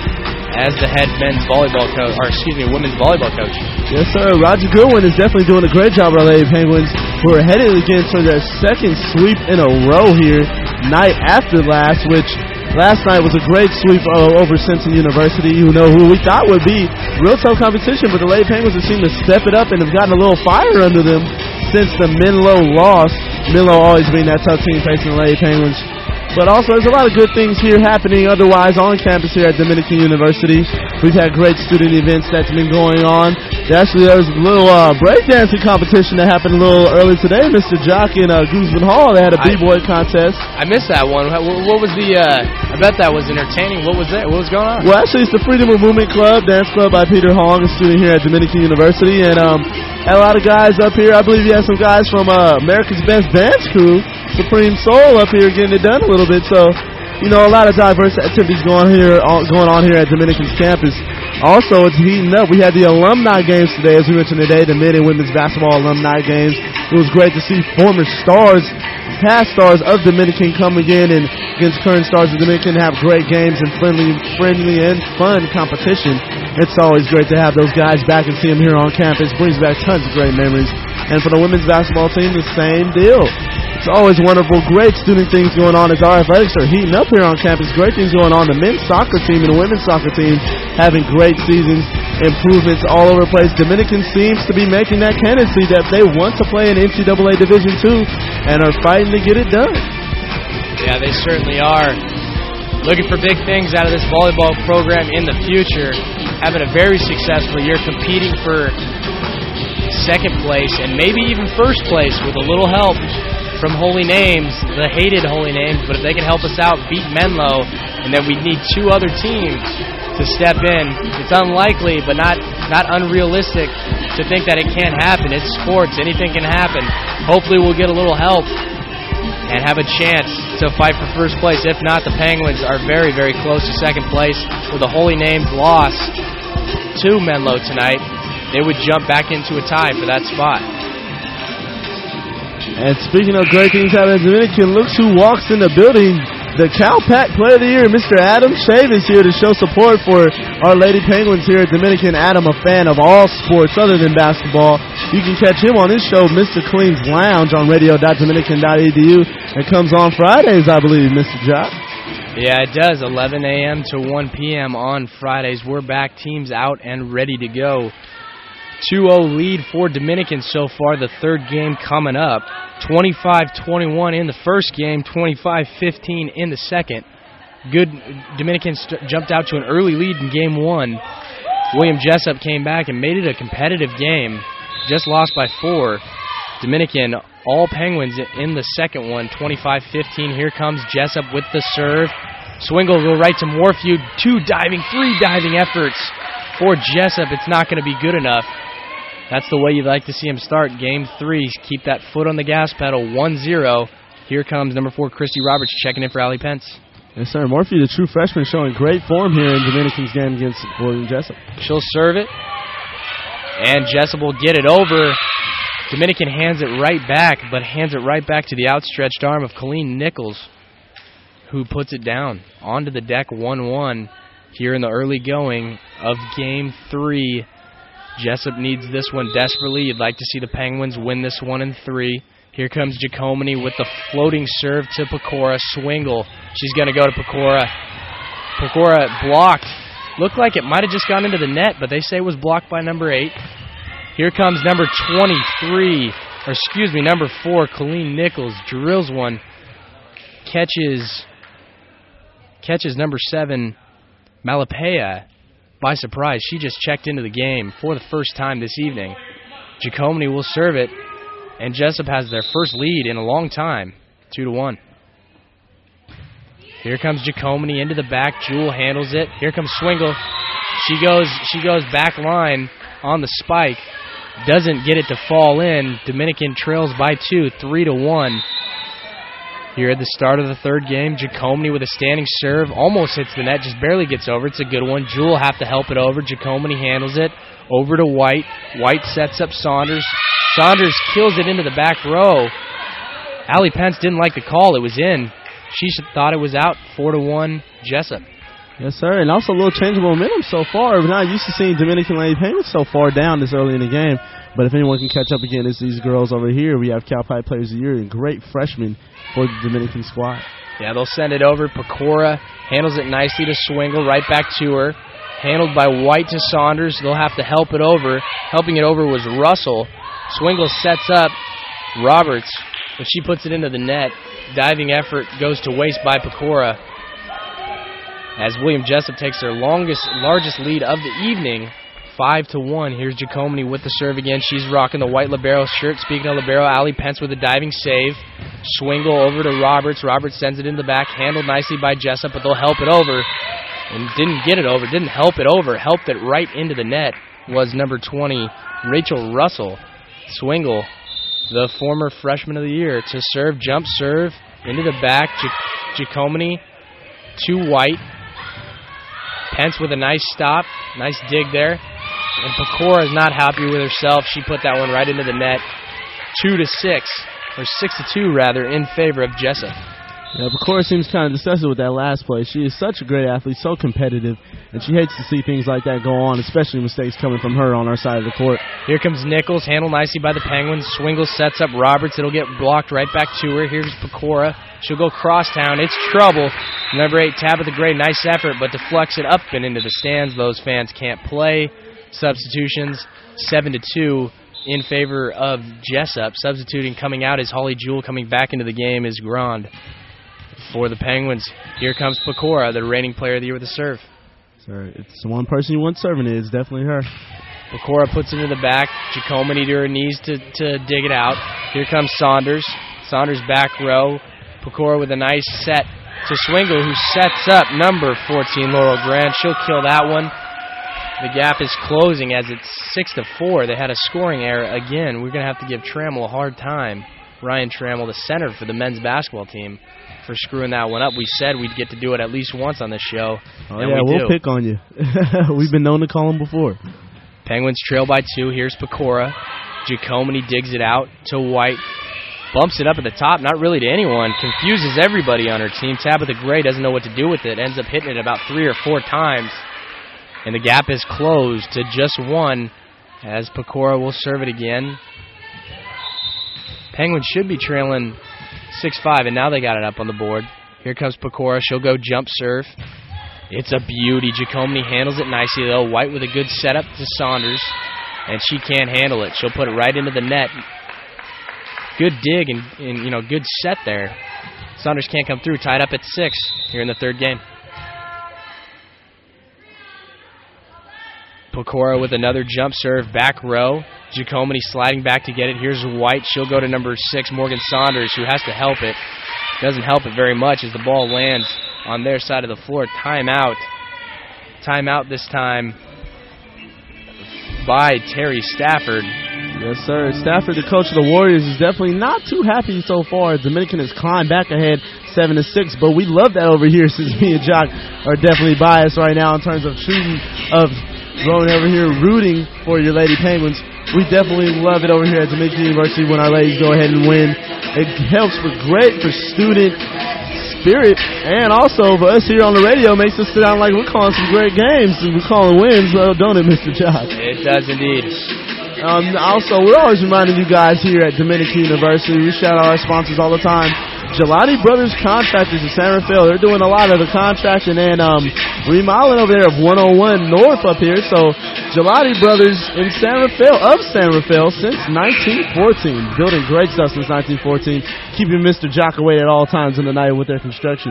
Speaker 2: as the head men's volleyball coach, or excuse me, women's volleyball coach.
Speaker 1: Yes, sir. Roger Goodwin is definitely doing a great job with our Lady Penguins, who are headed against their second sweep in a row here, night after last, which last night was a great sweep uh, over Simpson University, you know, who we thought would be real tough competition, but the Lady Penguins have seemed to step it up and have gotten a little fire under them since the Menlo loss. Menlo always being that tough team facing the Lady Penguins. But also, there's a lot of good things here happening otherwise on campus here at Dominican University. We've had great student events that's been going on. Actually, there was a little uh, breakdancing competition that happened a little early today. Mister Jock in uh, Guzman Hall, they had a B-boy contest.
Speaker 2: I missed that one. What was the, uh, I bet that was entertaining. What was that? What was going on?
Speaker 1: Well, actually, it's the Freedom of Movement Club, dance club by Peter Hong, a student here at Dominican University. And um, had a lot of guys up here. I believe you had some guys from uh, America's Best Dance Crew, Supreme Soul, up here getting it done a little bit. So, you know, a lot of diverse activities going here, going on here at Dominican's campus. Also, it's heating up. We had the alumni games today, as we mentioned today, the men and women's basketball alumni games. It was great to see former stars, past stars of Dominican coming in and against current stars of Dominican have great games and friendly, friendly and fun competition. It's always great to have those guys back and see them here on campus. Brings back tons of great memories. And for the women's basketball team, the same deal. It's always wonderful. Great student things going on as our athletics are heating up here on campus. Great things going on. The men's soccer team and the women's soccer team having great seasons. Improvements all over the place. Dominican seems to be making that candidacy that they want to play in N C double A Division two and are fighting to get it done.
Speaker 2: Yeah, they certainly are. Looking for big things out of this volleyball program in the future. Having a very successful year, competing for second place and maybe even first place with a little help from Holy Names, the hated Holy Names. But if they can help us out, beat Menlo, and then we need two other teams to step in. It's unlikely, but not not unrealistic to think that it can't happen. It's sports. Anything can happen. Hopefully we'll get a little help and have a chance to fight for first place. If not, the Penguins are very, very close to second place. With the Holy Names loss to Menlo tonight, they would jump back into a tie for that spot.
Speaker 1: And speaking of great things happening in Dominican, looks who walks in the building. The Cal Pac Player of the Year, Mister Adam Shave, is here to show support for our Lady Penguins here at Dominican. Adam, a fan of all sports other than basketball. You can catch him on his show, Mister Clean's Lounge, on radio dot dominican dot e d u. It comes on Fridays, I believe, Mister Jock.
Speaker 2: Yeah, it does, eleven a m to one p m on Fridays. We're back, teams out and ready to go. two oh lead for Dominican so far, the third game coming up. twenty-five twenty-one in the first game, twenty-five fifteen in the second. Good Dominican st- jumped out to an early lead in game one. William Jessup came back and made it a competitive game. Just lost by four. Dominican, all Penguins in the second one, twenty-five fifteen. Here comes Jessup with the serve. Swingle will go right to Morphew. Two diving, three diving efforts for Jessup. It's not going to be good enough. That's the way you'd like to see him start game three. Keep that foot on the gas pedal, one zero. Here comes number four, Christy Roberts, checking in for Allie Pence.
Speaker 1: Yes, sir. Morphew, the true freshman, showing great form here in Dominican's game against William Jessup.
Speaker 2: She'll serve it, and Jessup will get it over. Dominican hands it right back, but hands it right back to the outstretched arm of Colleen Nichols, who puts it down onto the deck, one one here in the early going of game three. Jessup needs this one desperately. You'd like to see the Penguins win this one in three. Here comes Jacomini with the floating serve to Pecora. Swingle. She's going to go to Pecora. Pecora blocked. Looked like it might have just gone into the net, but they say it was blocked by number eight. Here comes number twenty-three, or excuse me, number four, Colleen Nichols. Drills one. Catches, catches number seven, Malapea. By surprise, she just checked into the game for the first time this evening. Jacomini will serve it, and Jessup has their first lead in a long time, two to one. Here comes Jacomini into the back. Jewel handles it. Here comes Swingle. She goes, she goes back line on the spike. Doesn't get it to fall in. Dominican trails by two, three to one. Here at the start of the third game, Jacomini with a standing serve. Almost hits the net, just barely gets over. It's a good one. Jewel have to help it over. Jacomini handles it. Over to White. White sets up Saunders. Saunders kills it into the back row. Allie Pence didn't like the call. It was in. She thought it was out. Four to one, Jessup.
Speaker 1: Yes, sir. And also a little change of momentum so far. We're not used to seeing Dominican Lady Penguins so far down this early in the game. But if anyone can catch up again, it's these girls over here. We have Cal Pipe Players of the Year and great freshmen for the Dominican squad.
Speaker 2: Yeah, they'll send it over. Pecora handles it nicely to Swingle. Right back to her. Handled by White to Saunders. They'll have to help it over. Helping it over was Russell. Swingle sets up Roberts, but she puts it into the net. Diving effort goes to waste by Pecora. As William Jessup takes their longest, largest lead of the evening, five to one. Here's Jacomini with the serve again. She's rocking the white libero shirt. Speaking of libero, Allie Pence with a diving save. Swingle over to Roberts. Roberts sends it in the back. Handled nicely by Jessup, but they'll help it over. And didn't get it over. Didn't help it over. Helped it right into the net was number twenty, Rachel Russell. Swingle, the former freshman of the year, to serve, jump serve, into the back. Jacomini to White. Pence with a nice stop. Nice dig there. And Pecora is not happy with herself. She put that one right into the net. Two to six, or six to two rather, in favor of Jessup.
Speaker 1: Yeah, Pecora seems kind of disgusted with that last play. She is such a great athlete, so competitive, and she hates to see things like that go on, especially mistakes coming from her on our side of the court.
Speaker 2: Here comes Nichols, handled nicely by the Penguins. Swingle sets up Roberts. It'll get blocked right back to her. Here's Pecora. She'll go crosstown. It's trouble. Number eight, Tabitha Gray, nice effort, but deflects it up and into the stands. Those fans can't play. Substitutions, seven to two in favor of Jessup. Substituting coming out is Holly Jewell. Coming back into the game is Grand. For the Penguins, here comes Pecora, the reigning player of the year with a serve.
Speaker 1: Sir, it's the one person you want serving it. It's definitely her.
Speaker 2: Pecora puts it in the back. Jacomini to her knees to, to dig it out. Here comes Saunders. Saunders back row. Pecora with a nice set to Swingle, who sets up number fourteen, Laurel Grant. She'll kill that one. The gap is closing as it's six to four. They had a scoring error again. We're going to have to give Trammell a hard time. Ryan Trammell, the center for the men's basketball team, for screwing that one up. We said we'd get to do it at least once on this show.
Speaker 1: Oh,
Speaker 2: and
Speaker 1: yeah,
Speaker 2: we
Speaker 1: we'll
Speaker 2: do.
Speaker 1: pick on you. We've been known to call them before.
Speaker 2: Penguins trail by two. Here's Pecora. Jacomini digs it out to White. Bumps it up at the top, not really to anyone. Confuses everybody on her team. Tabitha Gray doesn't know what to do with it. Ends up hitting it about three or four times. And the gap is closed to just one as Pecora will serve it again. Penguins should be trailing six five, and now they got it up on the board. Here comes Pecora. She'll go jump serve. It's a beauty. Jacomini handles it nicely, though. White with a good setup to Saunders, and she can't handle it. She'll put it right into the net. Good dig and, and you know, good set there. Saunders can't come through. Tied up at six here in the third game. Pecora with another jump serve, back row. Jacomini sliding back to get it. Here's White. She'll go to number six, Morgan Saunders, who has to help it. Doesn't help it very much as the ball lands on their side of the floor. Timeout. Timeout this time by Terry Stafford.
Speaker 1: Yes, sir. Stafford, the coach of the Warriors, is definitely not too happy so far. Dominican has climbed back ahead seven to six, but we love that over here since me and Jock are definitely biased right now in terms of shooting, of going over here rooting for your Lady Penguins. We definitely love it over here at Dominican University when our ladies go ahead and win. It helps for great for student spirit, and also for us here on the radio, makes us sit down like we're calling some great games and we're calling wins, well, don't it, Mister Jock?
Speaker 2: It does indeed.
Speaker 1: Um, also, we're always reminding you guys here at Dominican University, we shout out our sponsors all the time. Gelati Brothers Contractors in San Rafael. They're doing a lot of the contraction and um, remodeling over there of one oh one North up here. So, Gelati Brothers in San Rafael, of San Rafael, since nineteen fourteen. Building great stuff since nineteen fourteen. Keeping Mister Jock away at all times in the night with their construction.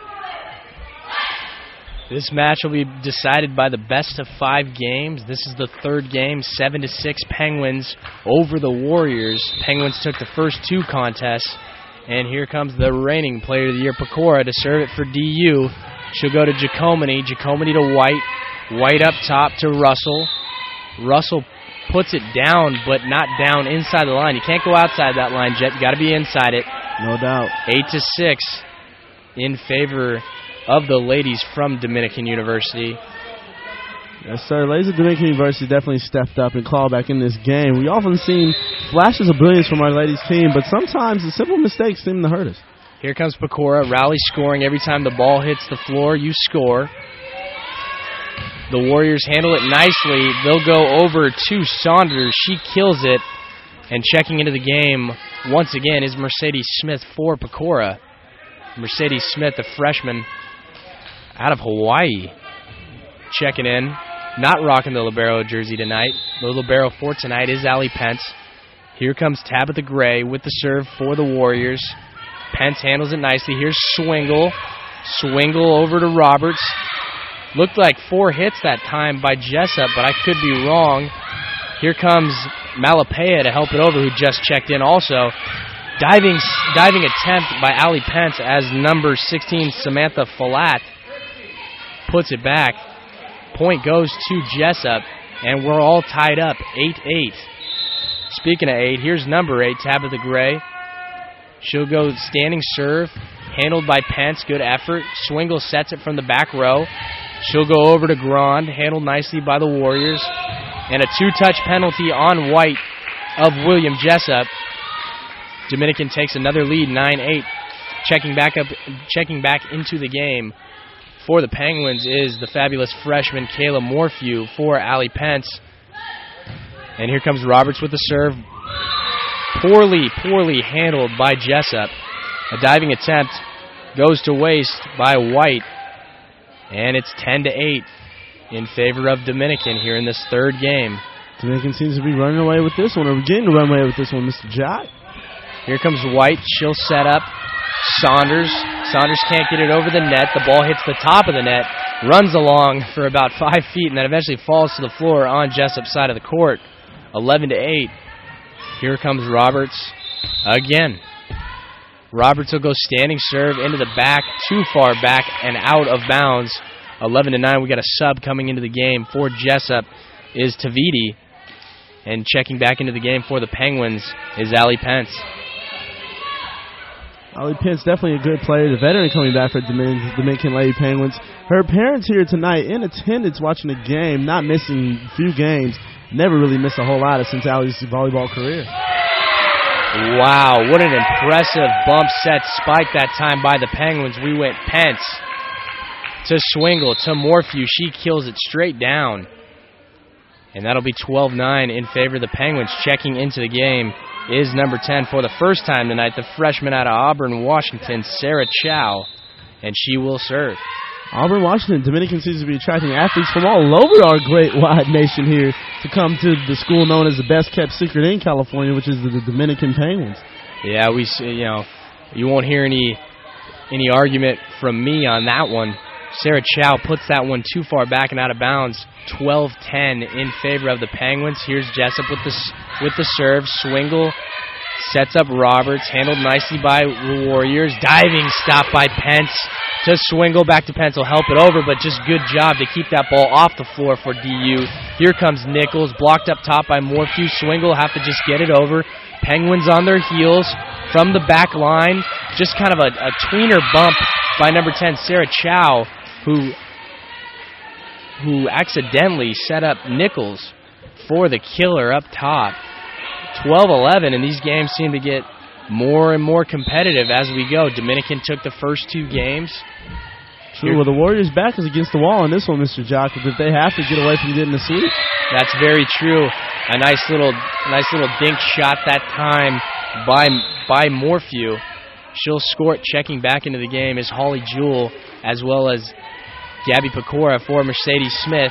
Speaker 2: This match will be decided by the best of five games. This is the third game, seven to six Penguins over the Warriors. Penguins took the first two contests And here comes the reigning player of the year, Pecora, to serve it for D U. She'll go to Giacomini. Giacomini to White. White up top to Russell. Russell puts it down, but not down inside the line. You can't go outside that line, Jet. You got to be inside it.
Speaker 1: No doubt.
Speaker 2: Eight to six in favor of the ladies from Dominican University.
Speaker 1: Yes, sir. Ladies of Dominican University definitely stepped up and clawed back in this game. We often seen flashes of brilliance from our ladies team, but sometimes the simple mistakes seem to hurt us.
Speaker 2: Here comes Pecora. Rowley scoring every time the ball hits the floor. You score. The Warriors handle it nicely. They'll go over to Saunders. She kills it. And checking into the game once again is Mercedes Smith for Pecora. Mercedes Smith, the freshman out of Hawaii, checking in. Not rocking the libero jersey tonight. The libero for tonight is Allie Pence. Here comes Tabitha Gray with the serve for the Warriors. Pence handles it nicely. Here's Swingle. Swingle over to Roberts. Looked like four hits that time by Jessup, but I could be wrong. Here comes Malapaya to help it over, who just checked in also. Diving diving attempt by Allie Pence as number sixteen, Samantha Falat, puts it back. Point goes to Jessup, and we're all tied up, eight eight. Speaking of eight, here's number eight, Tabitha Gray. She'll go standing serve, handled by Pence, good effort. Swingle sets it from the back row. She'll go over to Grand, handled nicely by the Warriors. And a two-touch penalty on White of William Jessup. Dominican takes another lead, nine eight. Checking back up, checking back into the game for the Penguins is the fabulous freshman Kayla Morphew for Allie Pence. And here comes Roberts with the serve. Poorly, poorly handled by Jessup. A diving attempt goes to waste by White. And it's ten to eight in favor of Dominican here in this third game.
Speaker 1: Dominican seems to be running away with this one, or beginning to run away with this one, Mister Jott.
Speaker 2: Here comes White. She'll set up. Saunders. Saunders can't get it over the net. The ball hits the top of the net, runs along for about five feet, and then eventually falls to the floor on Jessup's side of the court. eleven to eight. Here comes Roberts again. Roberts will go standing serve into the back, too far back and out of bounds. eleven to nine. We got a sub coming into the game for Jessup is Taviti. And checking back into the game for the Penguins is Allie Pence.
Speaker 1: Allie Pence, definitely a good player. The veteran coming back for Dominican, Dominican Lady Penguins. Her parents here tonight in attendance watching the game, not missing a few games. Never really missed a whole lot of since Allie's volleyball career.
Speaker 2: Wow, what an impressive bump set spike that time by the Penguins. We went Pence to Swingle to Morphew. She kills it straight down. And that'll be twelve nine in favor of the Penguins. Checking into the game is number ten for the first time tonight, the freshman out of Auburn, Washington, Sarah Chow. And she will serve.
Speaker 1: Auburn, Washington, Dominican seems to be attracting athletes from all over our great wide nation here to come to the school known as the best-kept secret in California, which is the, the Dominican Penguins.
Speaker 2: Yeah, we you know, you won't hear any any argument from me on that one. Sarah Chow puts that one too far back and out of bounds. twelve ten in favor of the Penguins. Here's Jessup with the with the serve. Swingle sets up Roberts, handled nicely by the Warriors. Diving stop by Pence to Swingle. Back to Pence will help it over, but just good job to keep that ball off the floor for D U. Here comes Nichols, blocked up top by Morphew. Swingle have to just get it over. Penguins on their heels from the back line. Just kind of a, a tweener bump by number ten, Sarah Chow, who who accidentally set up Nichols for the killer up top. twelve eleven, and these games seem to get more and more competitive as we go. Dominican took the first two games.
Speaker 1: True. Well, the Warriors' back is against the wall in this one, Mister Jock, if they have to get away from getting the sweep.
Speaker 2: That's very true. A nice little nice little dink shot that time by, by Morphew. She'll score it. Checking back into the game is Holly Jewell, as well as Gabby Pecora for Mercedes Smith.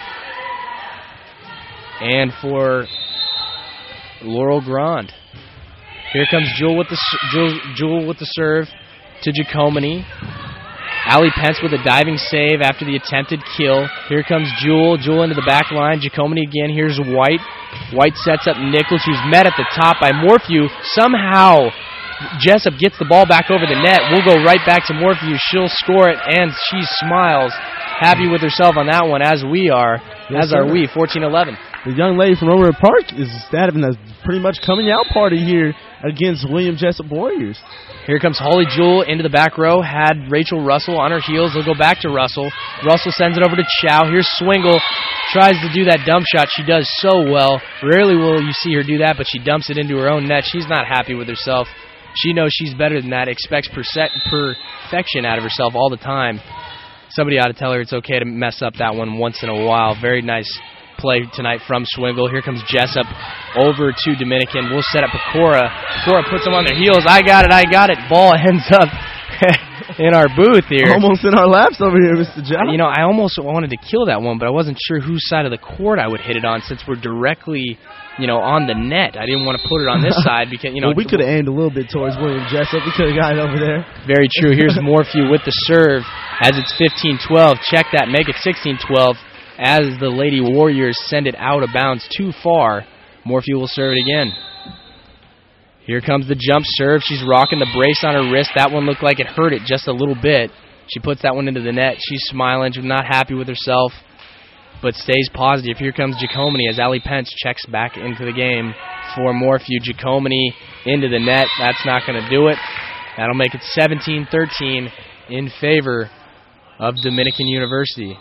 Speaker 2: And for Laurel Grand. Here comes Jewell with the Jewell, Jewell with the serve to Giacomini. Allie Pence with a diving save after the attempted kill. Here comes Jewell. Jewell into the back line. Giacomini again. Here's White. White sets up Nichols, who's met at the top by Morphew. Somehow Jessup gets the ball back over the net. We'll go right back to Morphew. She'll score it, and she smiles, happy with herself on that one, as we are,
Speaker 1: yes,
Speaker 2: as
Speaker 1: sir.
Speaker 2: are we, fourteen eleven.
Speaker 1: The young lady from Overwood Park is having a pretty much coming out party here against William Jessup Warriors.
Speaker 2: Here comes Holly Jewell into the back row. Had Rachel Russell on her heels. They'll go back to Russell. Russell sends it over to Chow. Here's Swingle. Tries to do that dump shot. She does so well. Rarely will you see her do that, but she dumps it into her own net. She's not happy with herself. She knows she's better than that. Expects perfection out of herself all the time. Somebody ought to tell her it's okay to mess up that one once in a while. Very nice play tonight from Swingle. Here comes Jessup over to Dominican. We'll set up Pecora. Pecora puts them on their heels. I got it, I got it. Ball ends up in our booth here.
Speaker 1: Almost in our laps over here, Mister John.
Speaker 2: You know, I almost wanted to kill that one, but I wasn't sure whose side of the court I would hit it on since we're directly, you know, on the net. I didn't want to put it on this side because, you know.
Speaker 1: Well, we could have aimed a little bit towards William Jessup. We could have got it over there.
Speaker 2: Very true. Here's Morphew with the serve as it's fifteen twelve. Check that. Make it sixteen twelve. As the Lady Warriors send it out of bounds too far, Morphew will serve it again. Here comes the jump serve. She's rocking the brace on her wrist. That one looked like it hurt it just a little bit. She puts that one into the net. She's smiling. She's not happy with herself, but stays positive. Here comes Giacomini as Allie Pence checks back into the game for Morphew. Giacomini into the net. That's not going to do it. That'll make it seventeen thirteen in favor of Dominican University.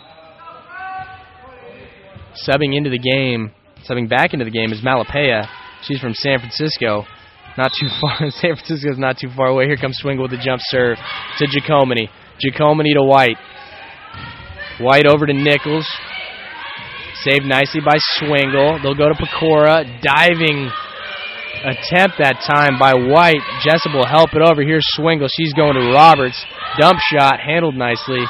Speaker 2: Subbing into the game, subbing back into the game is Malapaya. She's from San Francisco. Not too far. San Francisco's not too far away. Here comes Swingle with the jump serve to Giacomini. Giacomini to White. White over to Nichols. Saved nicely by Swingle. They'll go to Pecora. Diving attempt that time by White. Jessup will help it over. Here's Swingle. She's going to Roberts. Dump shot handled nicely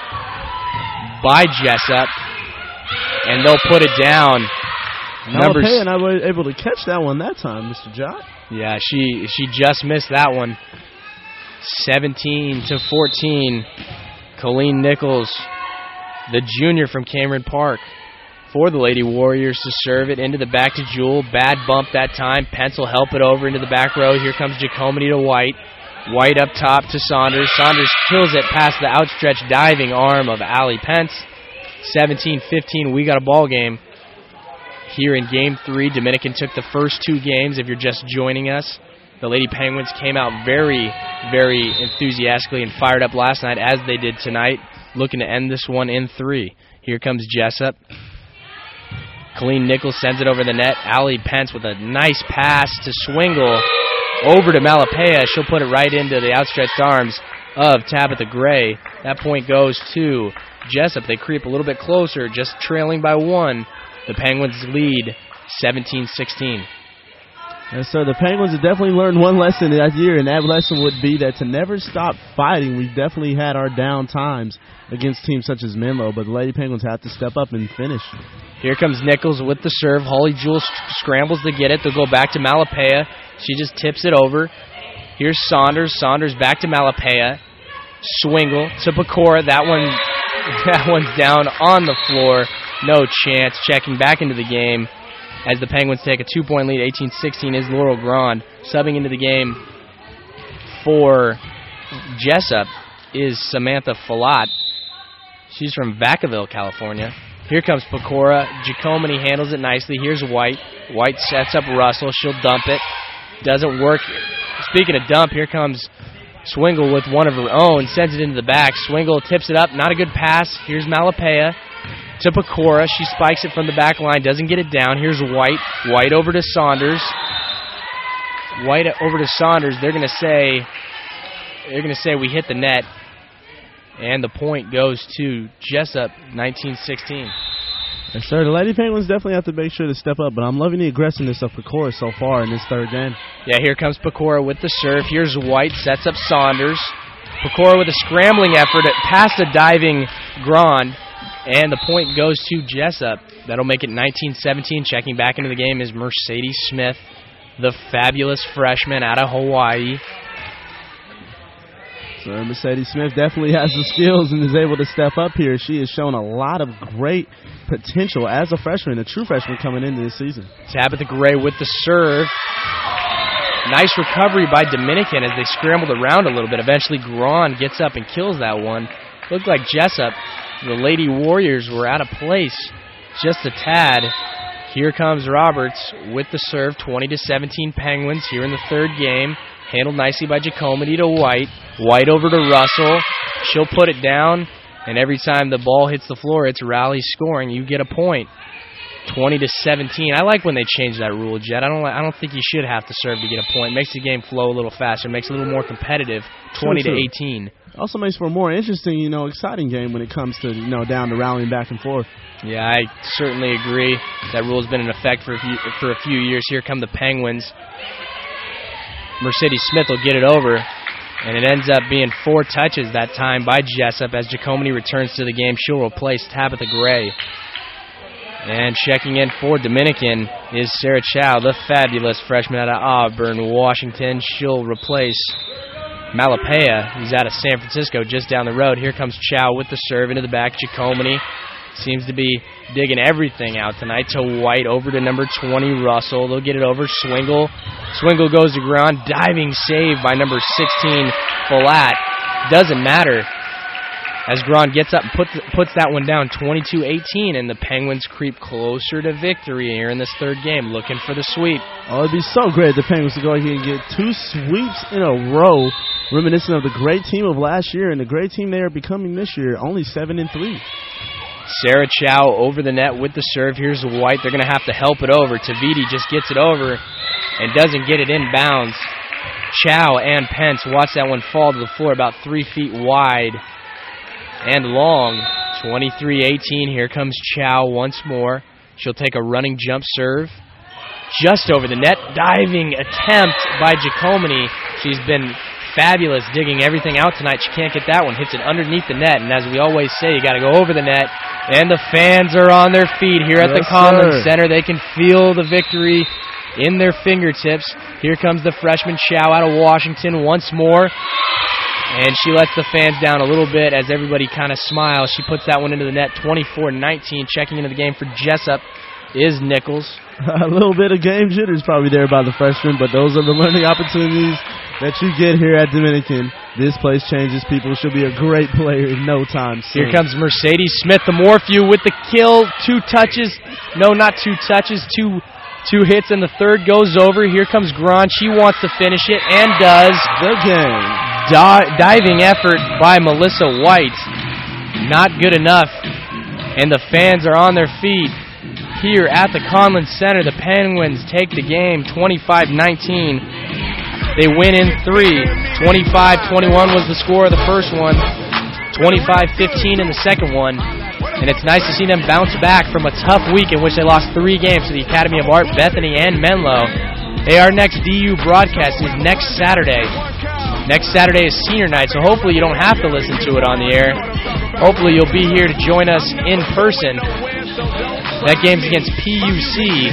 Speaker 2: by Jessup. And they'll put it down.
Speaker 1: Numbers. And I was able to catch that one that time, Mister Jott.
Speaker 2: Yeah, she she just missed that one. seventeen to fourteen. Colleen Nichols, the junior from Cameron Park, for the Lady Warriors to serve it into the back to Jewell. Bad bump that time. Pence will help it over into the back row. Here comes Giacomini to White. White up top to Saunders. Saunders kills it past the outstretched diving arm of Allie Pence. seventeen fifteen, we got a ball game here in game three. Dominican took the first two games. If you're just joining us, the Lady Penguins came out very, very enthusiastically and fired up last night, as they did tonight, looking to end this one in three. Here comes Jessup. Colleen Nichols sends it over the net. Allie Pence with a nice pass to Swingle over to Malapaya. She'll put it right into the outstretched arms of Tabitha Gray. That point goes to Jessup. They creep a little bit closer, just trailing by one. The Penguins lead seventeen sixteen.
Speaker 1: Yes, sir. The Penguins have definitely learned one lesson that year, and that lesson would be that to never stop fighting. We've definitely had our down times against teams such as Menlo, but the Lady Penguins have to step up and finish.
Speaker 2: Here comes Nichols with the serve. Holly Jewell scrambles to get it. They'll go back to Malapaya. She just tips it over. Here's Saunders. Saunders back to Malapaya. Swingle to Pecora. That one, that one's down on the floor. No chance. Checking back into the game as the Penguins take a two-point lead. eighteen sixteen is Laurel Grand. Subbing into the game for Jessup is Samantha Falat. She's from Vacaville, California. Here comes Pecora. Giacomini handles it nicely. Here's White. White sets up Russell. She'll dump it. Doesn't work. Speaking of dump, here comes Swingle with one of her own. Sends it into the back. Swingle tips it up. Not a good pass. Here's Malapaya to Pecora. She spikes it from the back line. Doesn't get it down. Here's White. White over to Saunders. White over to Saunders. They're going to say, they're going to say we hit the net. And the point goes to Jessup, nineteen sixteen.
Speaker 1: Yes, sir. The Lady Penguins definitely have to make sure to step up, but I'm loving the aggressiveness of Pecora so far in this third game.
Speaker 2: Yeah, here comes Pecora with the serve. Here's White, sets up Saunders. Pecora with a scrambling effort past a diving Grand, and the point goes to Jessup. That'll make it nineteen seventeen. Checking back into the game is Mercedes Smith, the fabulous freshman out of Hawaii.
Speaker 1: So Mercedes Smith definitely has the skills and is able to step up here. She has shown a lot of great potential as a freshman, a true freshman coming into this season.
Speaker 2: Tabitha Gray with the serve. Nice recovery by Dominican as they scrambled around a little bit. Eventually, Grawn gets up and kills that one. Looked like Jessup, the Lady Warriors, were out of place just a tad. Here comes Roberts with the serve. twenty to seventeen Penguins here in the third game. Handled nicely by Giacometti to White. White over to Russell. She'll put it down, and every time the ball hits the floor, it's Raleigh scoring. You get a point. twenty to seventeen. I like when they change that rule, Jet. I don't. I don't think you should have to serve to get a point. It makes the game flow a little faster. It makes it a little more competitive. twenty to eighteen.
Speaker 1: Also makes for a more interesting, you know, exciting game when it comes to, you know, down to rallying back and forth.
Speaker 2: Yeah, I certainly agree. That rule has been in effect for a few, for a few years. Here come the Penguins. Mercedes Smith will get it over, and it ends up being four touches that time by Jessup as Giacometti returns to the game. She'll replace Tabitha Gray. And checking in for Dominican is Sarah Chow, the fabulous freshman out of Auburn, Washington. She'll replace Malapaya, who's out of San Francisco, just down the road. Here comes Chow with the serve into the back. Giacometti seems to be digging everything out tonight to White, over to number twenty, Russell. They'll get it over. Swingle. Swingle goes to ground. Diving save by number sixteen, Falat. Doesn't matter as Grawn gets up and put, puts that one down twenty-two eighteen, and the Penguins creep closer to victory here in this third game, looking for the sweep.
Speaker 1: Oh, it'd be so great if the Penguins could go ahead and get two sweeps in a row, reminiscent of the great team of last year and the great team they are becoming this year, only seven and three.
Speaker 2: Sarah Chow over the net with the serve. Here's White. They're going to have to help it over. Taviti just gets it over and doesn't get it in bounds. Chow and Pence watch that one fall to the floor about three feet wide and long. twenty-three eighteen. Here comes Chow once more. She'll take a running jump serve. Just over the net. Diving attempt by Giacometti. She's been fabulous digging everything out tonight. She can't get that one. Hits it underneath the net. And as we always say, you got to go over the net. And the fans are on their feet here at yes, the Conlon Center. They can feel the victory in their fingertips. Here comes the freshman Chow out of Washington once more. And she lets the fans down a little bit as everybody kind of smiles. She puts that one into the net, twenty-four nineteen. Checking into the game for Jessup is Nichols.
Speaker 1: A little bit of game jitters probably there by the freshman, but those are the learning opportunities that you get here at Dominican. This place changes people. She'll be a great player in no time soon.
Speaker 2: Here comes Mercedes Smith, the Morphew, with the kill. Two touches. No, not two touches. Two two hits, and the third goes over. Here comes Grawn. She wants to finish it, and does.
Speaker 1: The game.
Speaker 2: Di diving effort by Melissa White. Not good enough. And the fans are on their feet here at the Conlon Center. The Penguins take the game twenty-five nineteen. They win in three. twenty-five twenty-one was the score of the first one. twenty-five fifteen in the second one. And it's nice to see them bounce back from a tough week in which they lost three games to the Academy of Art, Bethany, and Menlo. Hey, our next D U broadcast is next Saturday. Next Saturday is senior night, so hopefully you don't have to listen to it on the air. Hopefully you'll be here to join us in person. That game's against P U C.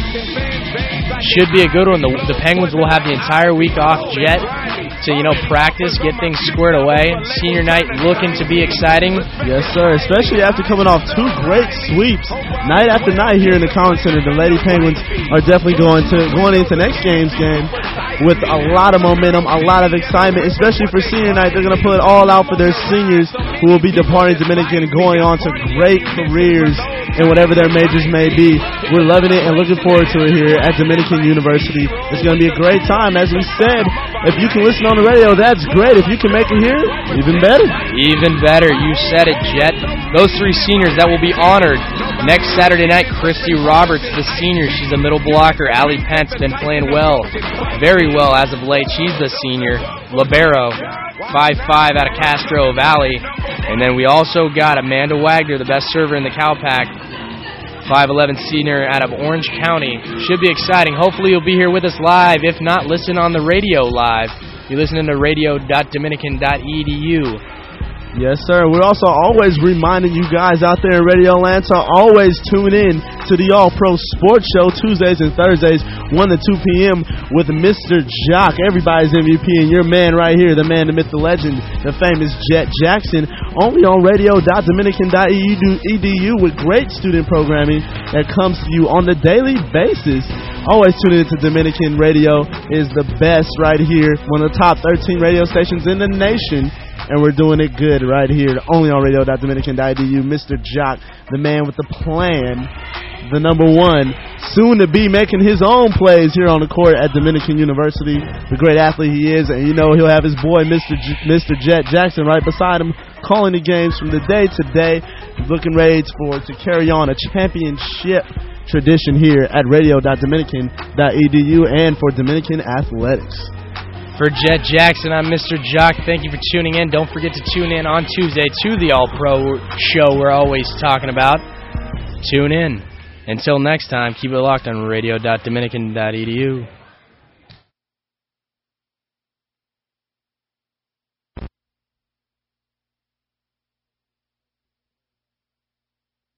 Speaker 2: Should be a good one. The, the Penguins will have the entire week off, Jet, to, you know, practice, get things squared away. Senior night looking to be exciting.
Speaker 1: Yes, sir, especially after coming off two great sweeps night after night here in the Conlon Center. The Lady Penguins are definitely going to going into next game's game with a lot of momentum, a lot of excitement, especially for senior night. They're going to put it all out for their seniors who will be departing Dominican and going on to great careers in whatever their majors may be. We're loving it and looking forward to it here at Dominican University. It's going to be a great time. As we said, if you can listen on the radio, that's great. If you can make it here, even better.
Speaker 2: Even better. You said it, Jet. Those three seniors that will be honored next Saturday night. Christy Roberts, the senior. She's a middle blocker. Allie Pence been playing well. Very well as of late. She's the senior. Libero, five five out of Castro Valley. And then we also got Amanda Wagner, the best server in the Calpac. five eleven senior out of Orange County. Should be exciting. Hopefully you'll be here with us live. If not, listen on the radio live. You're listening to radio dot dominican dot e d u.
Speaker 1: Yes, sir. We're also always reminding you guys out there in Radio Land to always tune in to the All-Pro Sports Show Tuesdays and Thursdays, one to two p m with Mister Jock, everybody's M V P, and your man right here, the man, the myth, the legend, the famous Jet Jackson, only on radio dot dominican dot e d u with great student programming that comes to you on a daily basis. Always tune in to Dominican Radio. It is the best right here. One of the top thirteen radio stations in the nation. And we're doing it good right here, only on radio dot dominican dot e d u. Mister Jock, the man with the plan, the number one, soon to be making his own plays here on the court at Dominican University. The great athlete he is, and you know he'll have his boy Mister J- Mister Jet Jackson right beside him, calling the games from the day to day. Looking ready for to carry on a championship tradition here at radio dot dominican dot e d u and for Dominican Athletics.
Speaker 2: For Jet Jackson, I'm Mister Jock. Thank you for tuning in. Don't forget to tune in on Tuesday to the All-Pro show we're always talking about. Tune in. Until next time, keep it locked on radio dot dominican dot e d u.